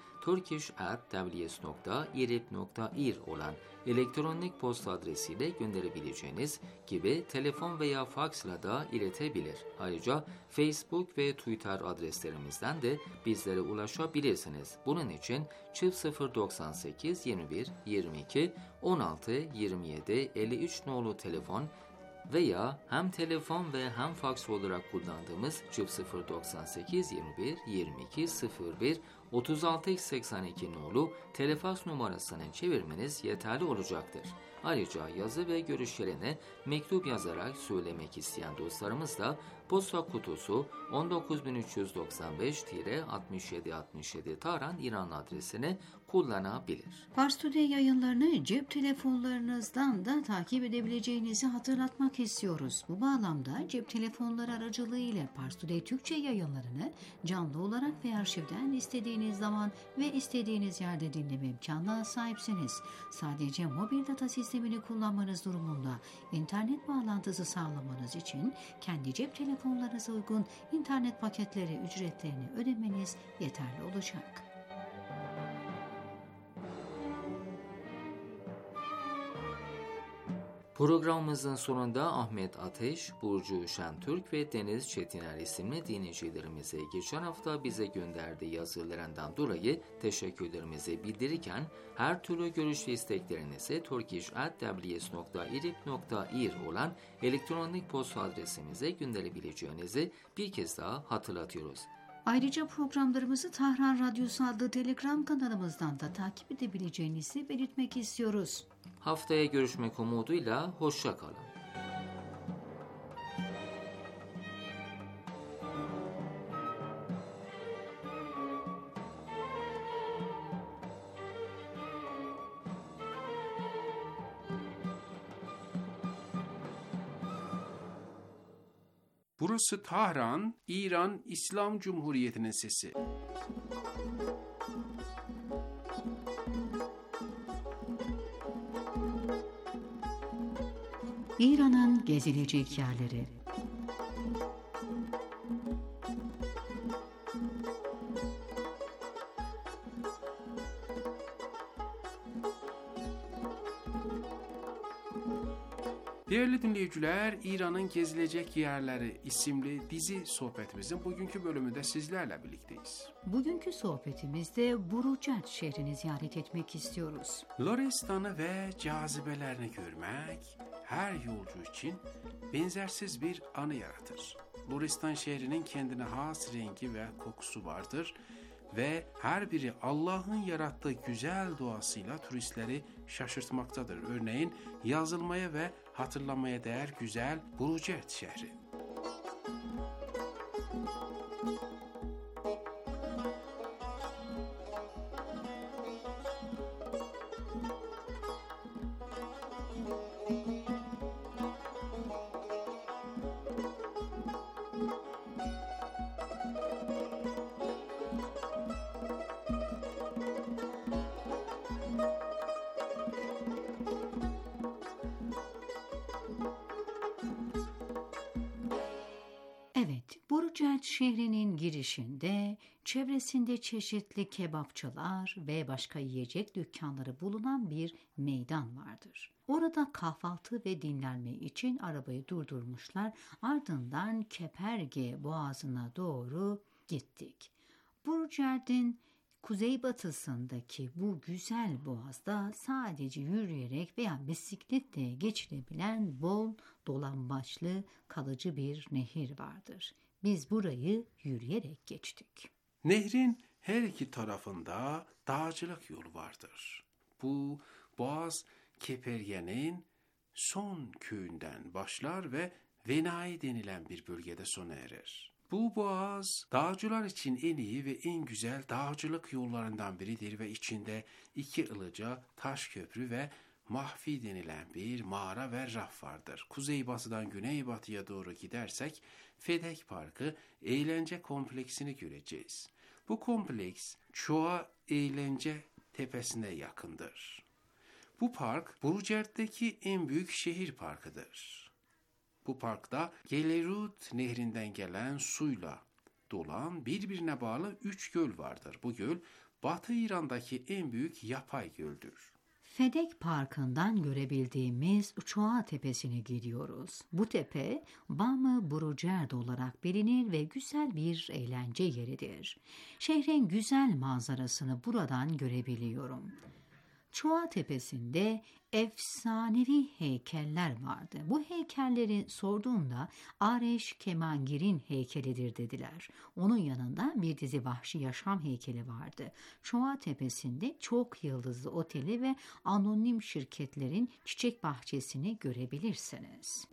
turkish@wbs.irib.ir olan elektronik posta adresiyle gönderebileceğiniz gibi telefon veya faksla da iletebilir. Ayrıca Facebook ve Twitter adreslerimizden de bizlere ulaşabilirsiniz. Bunun için 098 21 22 16 27 53 nolu telefon veya hem telefon ve hem faks olarak kullandığımız 098 21 22 01 36 82 nolu telefaks numarasını çevirmeniz yeterli olacaktır. Ayrıca yazı ve görüşlerini mektup yazarak söylemek isteyen dostlarımız da posta kutusu 19395-6767 Tahran, İran adresini kullanabilir. Pars Today yayınlarını cep telefonlarınızdan da takip edebileceğinizi hatırlatmak istiyoruz. Bu bağlamda cep telefonları aracılığıyla Pars Today Türkçe yayınlarını canlı olarak ve arşivden istediğiniz zaman ve istediğiniz yerde dinleme imkanına sahipsiniz. Sadece mobil data sistemini kullanmanız durumunda internet bağlantısı sağlamanız için kendi cep telefonlarınıza uygun internet paketleri ücretlerini ödemeniz yeterli olacak. Programımızın sonunda Ahmet Ateş, Burcu Şentürk ve Deniz Çetiner isimli dinleyicilerimize geçen hafta bize gönderdiği yazılarından dolayı teşekkürlerimizi bildirirken her türlü görüş ve isteklerinizi turkish@ws.irib.ir olan elektronik posta adresimize gönderebileceğinizi bir kez daha hatırlatıyoruz. Ayrıca programlarımızı Tahran Radyosu adlı Telegram kanalımızdan da takip edebileceğinizi belirtmek istiyoruz. Haftaya görüşmek umuduyla hoşça kalın. Burası Tahran, İran İslam Cumhuriyeti'nin sesi. İran'ın gezilecek yerleri. Değerli dinleyiciler, İran'ın Gezilecek Yerleri isimli dizi sohbetimizin bugünkü bölümünde sizlerle birlikteyiz. Bugünkü sohbetimizde Burucert şehrini ziyaret etmek istiyoruz. Loristan'ı ve cazibelerini görmek her yolcu için benzersiz bir anı yaratır. Loristan şehrinin kendine has rengi ve kokusu vardır ve her biri Allah'ın yarattığı güzel doğasıyla turistleri şaşırtmaktadır. Örneğin yazılmaya ve hatırlamaya değer güzel Burucert şehri. Burucert şehrinin girişinde, çevresinde çeşitli kebapçılar ve başka yiyecek dükkanları bulunan bir meydan vardır. Orada kahvaltı ve dinlenme için arabayı durdurmuşlar, ardından Keperge Boğazı'na doğru gittik. Burucert'in kuzeybatısındaki bu güzel boğazda sadece yürüyerek veya bisikletle geçilebilen bol dolambaçlı kalıcı bir nehir vardır. Biz burayı yürüyerek geçtik. Nehrin her iki tarafında dağcılık yolu vardır. Bu boğaz Keperge'nin son köyünden başlar ve Venai denilen bir bölgede sona erer. Bu boğaz dağcılar için en iyi ve en güzel dağcılık yollarından biridir ve içinde 2 ılıca taş köprü ve Mahfi denilen bir mağara ve raf vardır. Kuzeybatıdan güneybatıya doğru gidersek Fedek Parkı eğlence kompleksini göreceğiz. Bu kompleks Çoğa Eğlence Tepesi'ne yakındır. Bu park Burucert'teki en büyük şehir parkıdır. Bu parkta Gelerut nehrinden gelen suyla dolan birbirine bağlı 3 göl vardır. Bu göl Batı İran'daki en büyük yapay göldür. Fedek Parkı'ndan görebildiğimiz Çoğa Tepesi'ne gidiyoruz. Bu tepe Bam-ı Burucert olarak bilinir ve güzel bir eğlence yeridir. Şehrin güzel manzarasını buradan görebiliyorum. Çoğa Tepesi'nde efsanevi heykeller vardı. Bu heykelleri sorduğumda Areş Kemangir'in heykelidir dediler. Onun yanında bir dizi vahşi yaşam heykeli vardı. Çoğa Tepesi'nde çok yıldızlı oteli ve anonim şirketlerin çiçek bahçesini görebilirsiniz.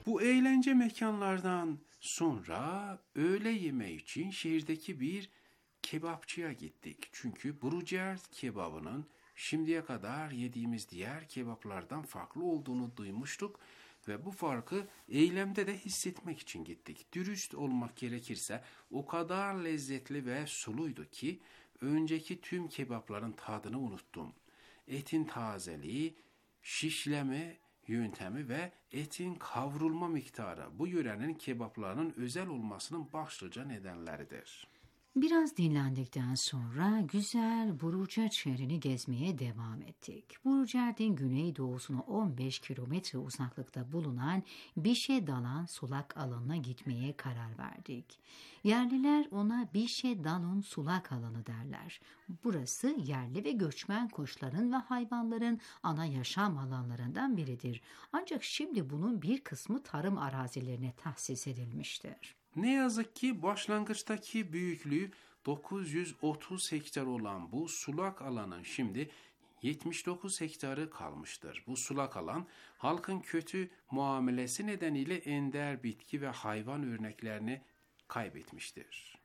Bu eğlence mekanlardan sonra öğle yemeği için şehirdeki bir kebapçıya gittik. Çünkü Brucert kebabının şimdiye kadar yediğimiz diğer kebaplardan farklı olduğunu duymuştuk ve bu farkı eylemde de hissetmek için gittik. Dürüst olmak gerekirse o kadar lezzetli ve suluydu ki önceki tüm kebapların tadını unuttum. Etin tazeliği, şişleme yöntemi ve etin kavrulma miktarı bu yörenin kebaplarının özel olmasının başlıca nedenleridir. Biraz dinlendikten sonra güzel Brucert şehrini gezmeye devam ettik. Brucert'in güneydoğusuna 15 kilometre uzaklıkta bulunan Bişe-Dalan sulak alanına gitmeye karar verdik. Yerliler ona Bişe-Dalun sulak alanı derler. Burası yerli ve göçmen kuşların ve hayvanların ana yaşam alanlarından biridir. Ancak şimdi bunun bir kısmı tarım arazilerine tahsis edilmiştir. Ne yazık ki başlangıçtaki büyüklüğü 930 hektar olan bu sulak alanın şimdi 79 hektarı kalmıştır. Bu sulak alan halkın kötü muamelesi nedeniyle ender bitki ve hayvan örneklerini kaybetmiştir.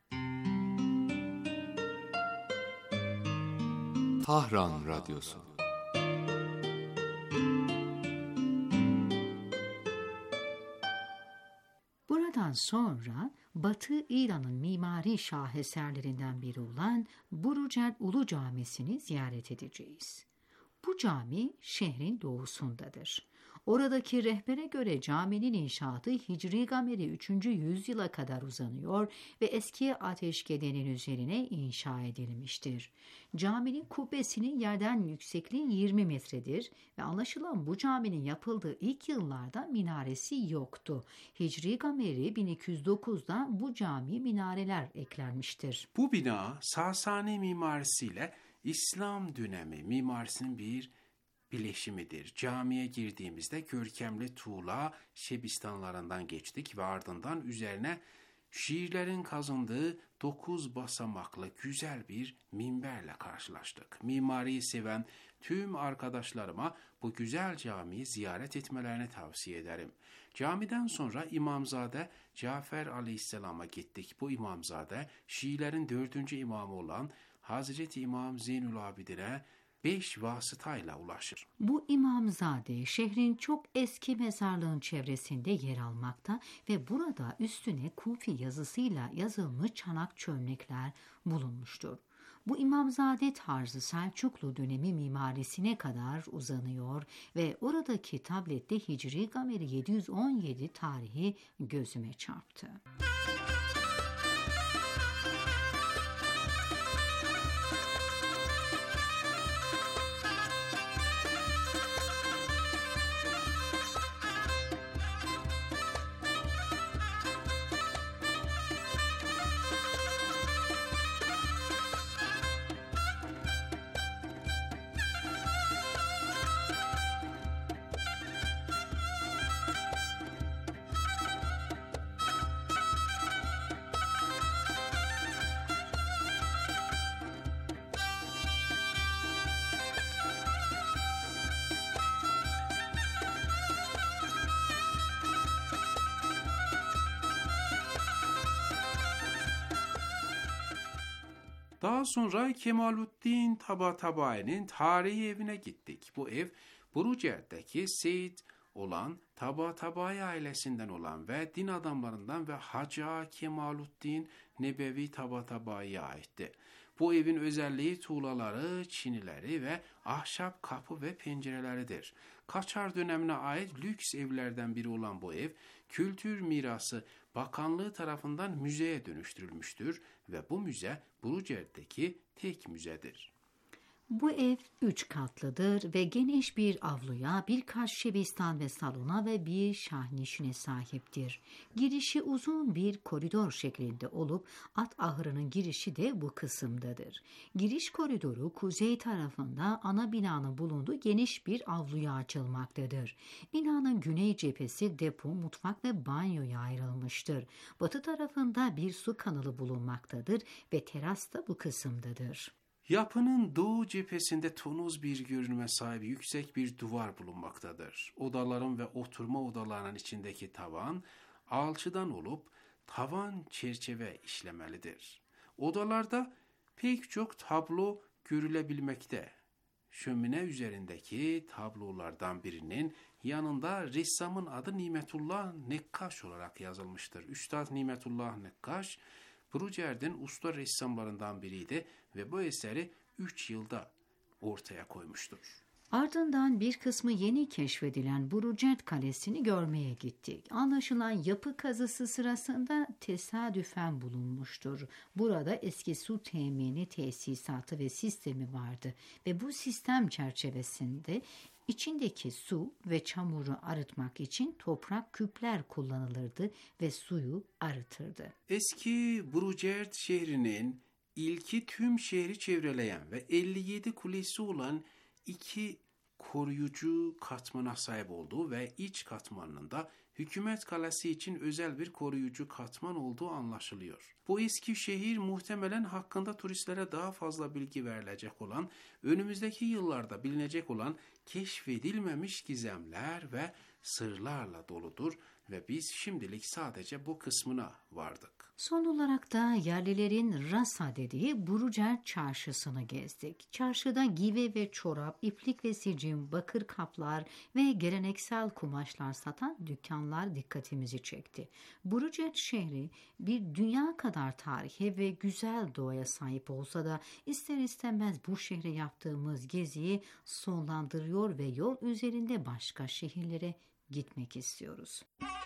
Tahran Radyosu. Buradan sonra Batı İran'ın mimari şaheserlerinden biri olan Brucert Ulu Camisi'ni ziyaret edeceğiz. Bu cami şehrin doğusundadır. Oradaki rehbere göre caminin inşaatı Hicri Gameri 3. yüzyıla kadar uzanıyor ve eski ateşkedenin üzerine inşa edilmiştir. Caminin kubbesinin yerden yüksekliği 20 metredir ve anlaşılan bu caminin yapıldığı ilk yıllarda minaresi yoktu. Hicri Gameri 1209'da bu camiye minareler eklenmiştir. Bu bina Sasani mimarisiyle İslam dönemi mimarisinin bir bileşimidir. Camiye girdiğimizde görkemli tuğla şebistanlarından geçtik ve ardından üzerine şiirlerin kazındığı 9 basamaklı güzel bir minberle karşılaştık. Mimariyi seven tüm arkadaşlarıma bu güzel camiyi ziyaret etmelerini tavsiye ederim. Camiden sonra İmamzade Cafer Aleyhisselam'a gittik. Bu İmamzade Şiilerin 4. imamı olan Hazreti İmam Zeynül Abidin'e 5 vasıtayla ulaşır. Bu İmamzade şehrin çok eski mezarlığın çevresinde yer almakta ve burada üstüne Kufi yazısıyla yazılmış çanak çömlekler bulunmuştur. Bu İmamzade tarzı Selçuklu dönemi mimarisine kadar uzanıyor ve oradaki tablette Hicri Gameri 717 tarihi gözüme çarptı. Daha sonra Kemaluddin Tabatabayi'nin tarihi evine gittik. Bu ev Brucert'teki Seyit olan Tabatabai ailesinden olan ve din adamlarından ve Hacı Kemaluddin Nebevi Tabatabai'ye aitti. Bu evin özelliği tuğlaları, çinileri ve ahşap kapı ve pencereleridir. Kaçar dönemine ait lüks evlerden biri olan bu ev, Kültür Mirası Bakanlığı tarafından müzeye dönüştürülmüştür ve bu müze Brucert'teki tek müzedir. Bu ev 3 katlıdır ve geniş bir avluya, birkaç şebistan ve salona ve bir şahnişine sahiptir. Girişi uzun bir koridor şeklinde olup at ahırının girişi de bu kısımdadır. Giriş koridoru kuzey tarafında ana binanın bulunduğu geniş bir avluya açılmaktadır. Binanın güney cephesi depo, mutfak ve banyoya ayrılmıştır. Batı tarafında bir su kanalı bulunmaktadır ve teras da bu kısımdadır. Yapının doğu cephesinde tonuz bir görünüme sahip yüksek bir duvar bulunmaktadır. Odaların ve oturma odalarının içindeki tavan alçıdan olup tavan çerçeve işlemelidir. Odalarda pek çok tablo görülebilmekte. Şömine üzerindeki tablolardan birinin yanında ressamın adı Nimetullah Nekkaş olarak yazılmıştır. Üstad Nimetullah Nekkaş, Brugers'in usta ressamlarından biriydi ve bu eseri 3 yılda ortaya koymuştur. Ardından bir kısmı yeni keşfedilen Bruges Kalesi'ni görmeye gittik. Anlaşılan yapı kazısı sırasında tesadüfen bulunmuştur. Burada eski su temini tesisatı ve sistemi vardı ve bu sistem çerçevesinde içindeki su ve çamuru arıtmak için toprak küpler kullanılırdı ve suyu arıtırdı. Eski Bruges şehrinin ilki tüm şehri çevreleyen ve 57 kulesi olan 2 koruyucu katmana sahip olduğu ve iç katmanının da hükümet kalesi için özel bir koruyucu katman olduğu anlaşılıyor. Bu eski şehir muhtemelen hakkında turistlere daha fazla bilgi verilecek olan, önümüzdeki yıllarda bilinecek olan keşfedilmemiş gizemler ve sırlarla doludur ve biz şimdilik sadece bu kısmına vardık. Son olarak da yerlilerin rasa dediği Bruges çarşısını gezdik. Çarşıda give ve çorap, iplik ve sicim, bakır kaplar ve geleneksel kumaşlar satan dükkanlar dikkatimizi çekti. Bruges şehri bir dünya kadar tarihe ve güzel doğaya sahip olsa da ister istemez bu şehre yaptığımız geziyi sonlandırıyor ve yol üzerinde başka şehirlere gitmek istiyoruz.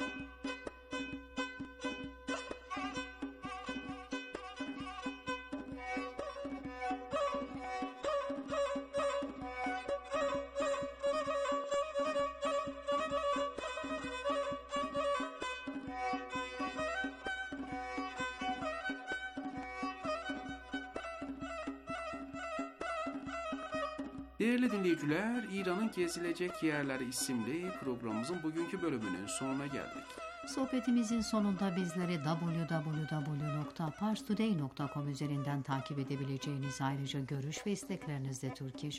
Değerli dinleyiciler, İran'ın gezilecek yerleri isimli programımızın bugünkü bölümünün sonuna geldik. Sohbetimizin sonunda bizleri www.parstoday.com üzerinden takip edebileceğiniz, ayrıca görüş ve isteklerinizle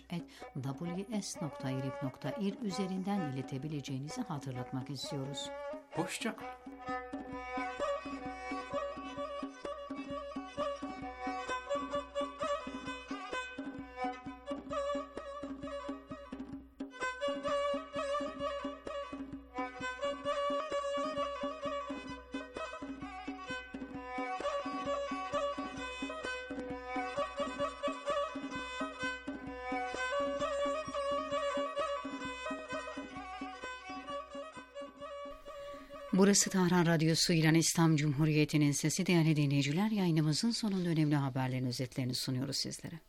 turkish@ws.irib.ir üzerinden iletebileceğinizi hatırlatmak istiyoruz. Hoşça kalın. Burası Tahran Radyosu, İran İslam Cumhuriyeti'nin sesi. Değerli dinleyiciler, yayınımızın sonunda önemli haberlerin özetlerini sunuyoruz sizlere.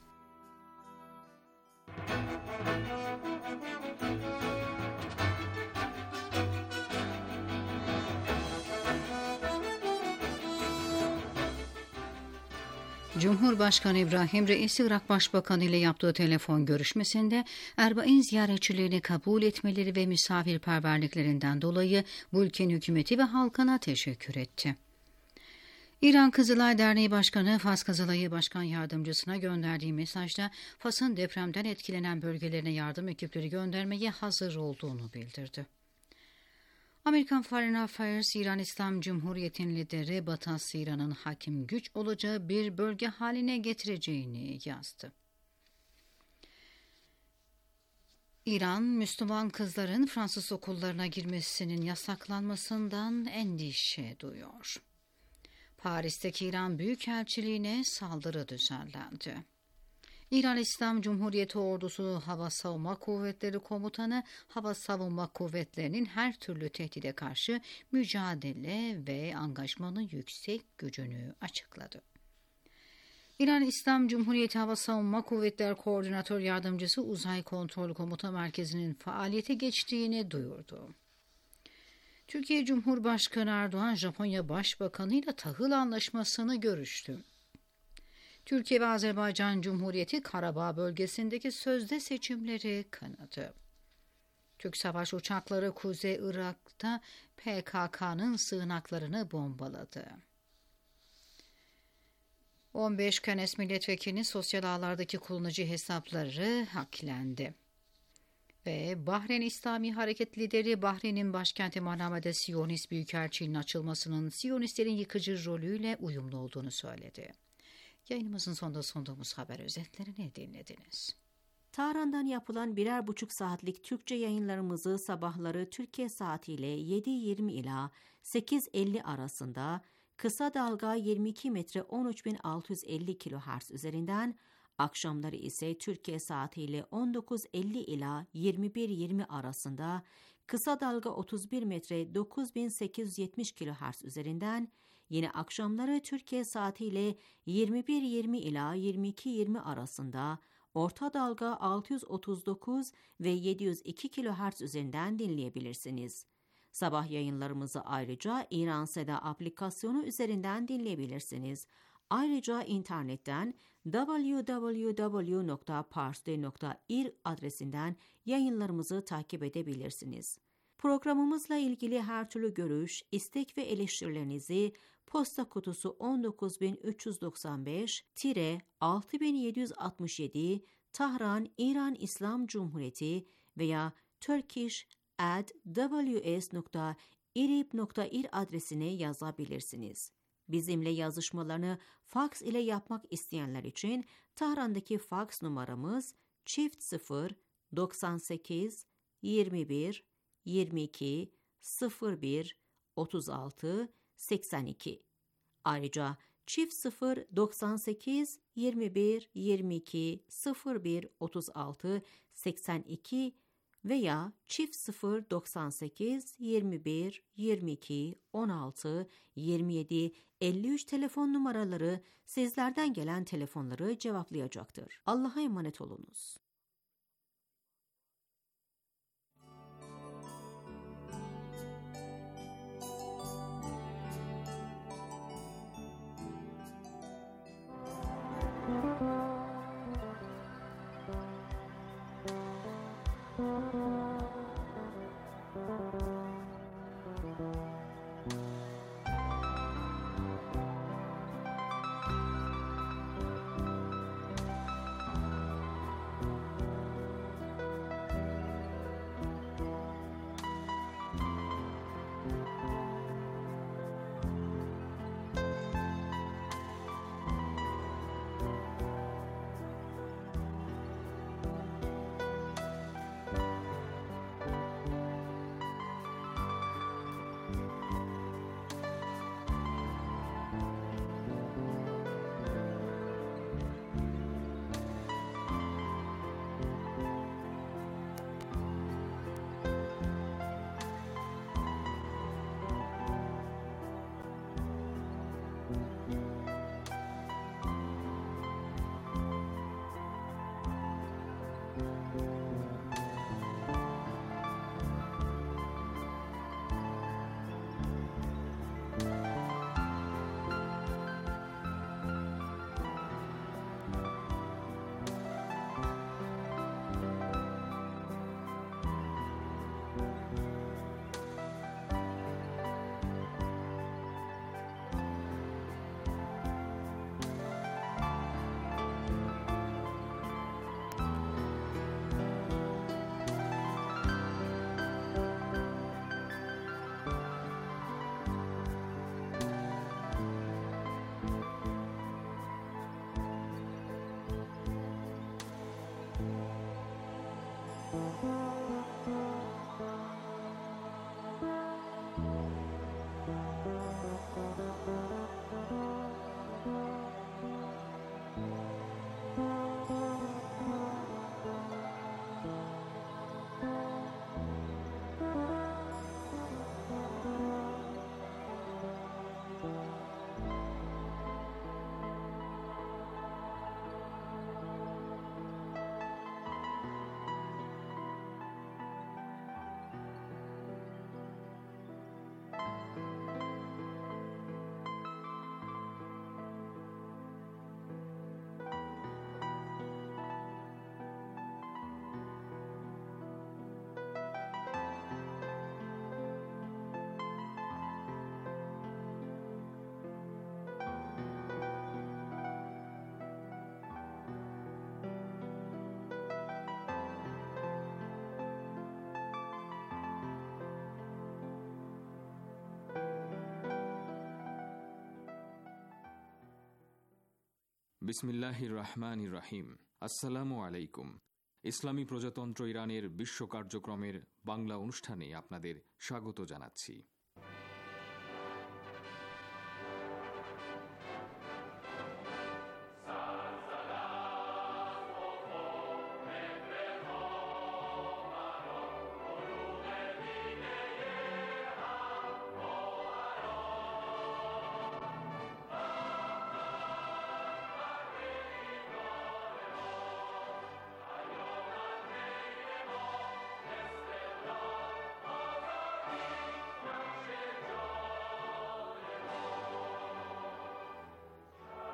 Cumhurbaşkanı İbrahim Reisi, Irak Başbakanı ile yaptığı telefon görüşmesinde Erbain ziyaretçilerini kabul etmeleri ve misafirperverliklerinden dolayı bu ülkenin hükümeti ve halkına teşekkür etti. İran Kızılay Derneği Başkanı, Fas Kızılay'ı Başkan Yardımcısına gönderdiği mesajda Fas'ın depremden etkilenen bölgelerine yardım ekipleri göndermeye hazır olduğunu bildirdi. Amerikan Foreign Affairs, İran İslam Cumhuriyeti'nin lideri Batı İran'ın hakim güç olacağı bir bölge haline getireceğini yazdı. İran, Müslüman kızların Fransız okullarına girmesinin yasaklanmasından endişe duyuyor. Paris'teki İran Büyükelçiliğine saldırı düzenlendi. İran İslam Cumhuriyeti Ordusu Hava Savunma Kuvvetleri Komutanı, hava savunma kuvvetlerinin her türlü tehdide karşı mücadele ve angajmanın yüksek gücünü açıkladı. İran İslam Cumhuriyeti Hava Savunma Kuvvetleri Koordinatör Yardımcısı Uzay Kontrol Komuta Merkezi'nin faaliyete geçtiğini duyurdu. Türkiye Cumhurbaşkanı Erdoğan, Japonya Başbakanı ile tahıl anlaşmasını görüştü. Türkiye ve Azerbaycan Cumhuriyeti Karabağ bölgesindeki sözde seçimleri kınadı. Türk savaş uçakları Kuzey Irak'ta PKK'nın sığınaklarını bombaladı. 15 Kenes milletvekilinin sosyal ağlardaki kullanıcı hesapları hacklendi. Ve Bahreyn İslami Hareket lideri Bahreyn'in başkenti Manama'da Siyonist Büyükelçiliğinin açılmasının Siyonistlerin yıkıcı rolüyle uyumlu olduğunu söyledi. Yayınımızın sonunda sunduğumuz haber özetlerini dinlediniz. Tahran'dan yapılan 1,5 saatlik Türkçe yayınlarımızı sabahları Türkiye saatiyle 7:20 ila 8:50 arasında kısa dalga 22 metre 13.650 kHz üzerinden, akşamları ise Türkiye saatiyle 19:50 ila 21:20 arasında kısa dalga 31 metre 9870 kHz üzerinden, yine akşamları Türkiye saatiyle 21:20 ila 22:20 arasında orta dalga 639 ve 702 kHz üzerinden dinleyebilirsiniz. Sabah yayınlarımızı ayrıca İran Seda aplikasyonu üzerinden dinleyebilirsiniz. Ayrıca internetten www.parstoday.ir adresinden yayınlarımızı takip edebilirsiniz. Programımızla ilgili her türlü görüş, istek ve eleştirilerinizi posta kutusu 19095-6767 Tahran, İran İslam Cumhuriyeti veya turkish@ws.irib.ir adresine yazabilirsiniz. Bizimle yazışmalarını faks ile yapmak isteyenler için Tahran'daki faks numaramız çift 98 21 22 01 36 82. Ayrıca çift 98 21 22 01 36 82 veya çift 98 21 22 16 27 53 telefon numaraları sizlerden gelen telefonları cevaplayacaktır. Allah'a emanet olunuz. বিসমিল্লাহির রহমানির রহিম। আসসালামু আলাইকুম। ইসলামী প্রজাতন্ত্র ইরানের বিশ্ব কার্যক্রমের বাংলা অনুষ্ঠানে আপনাদের স্বাগত জানাচ্ছি।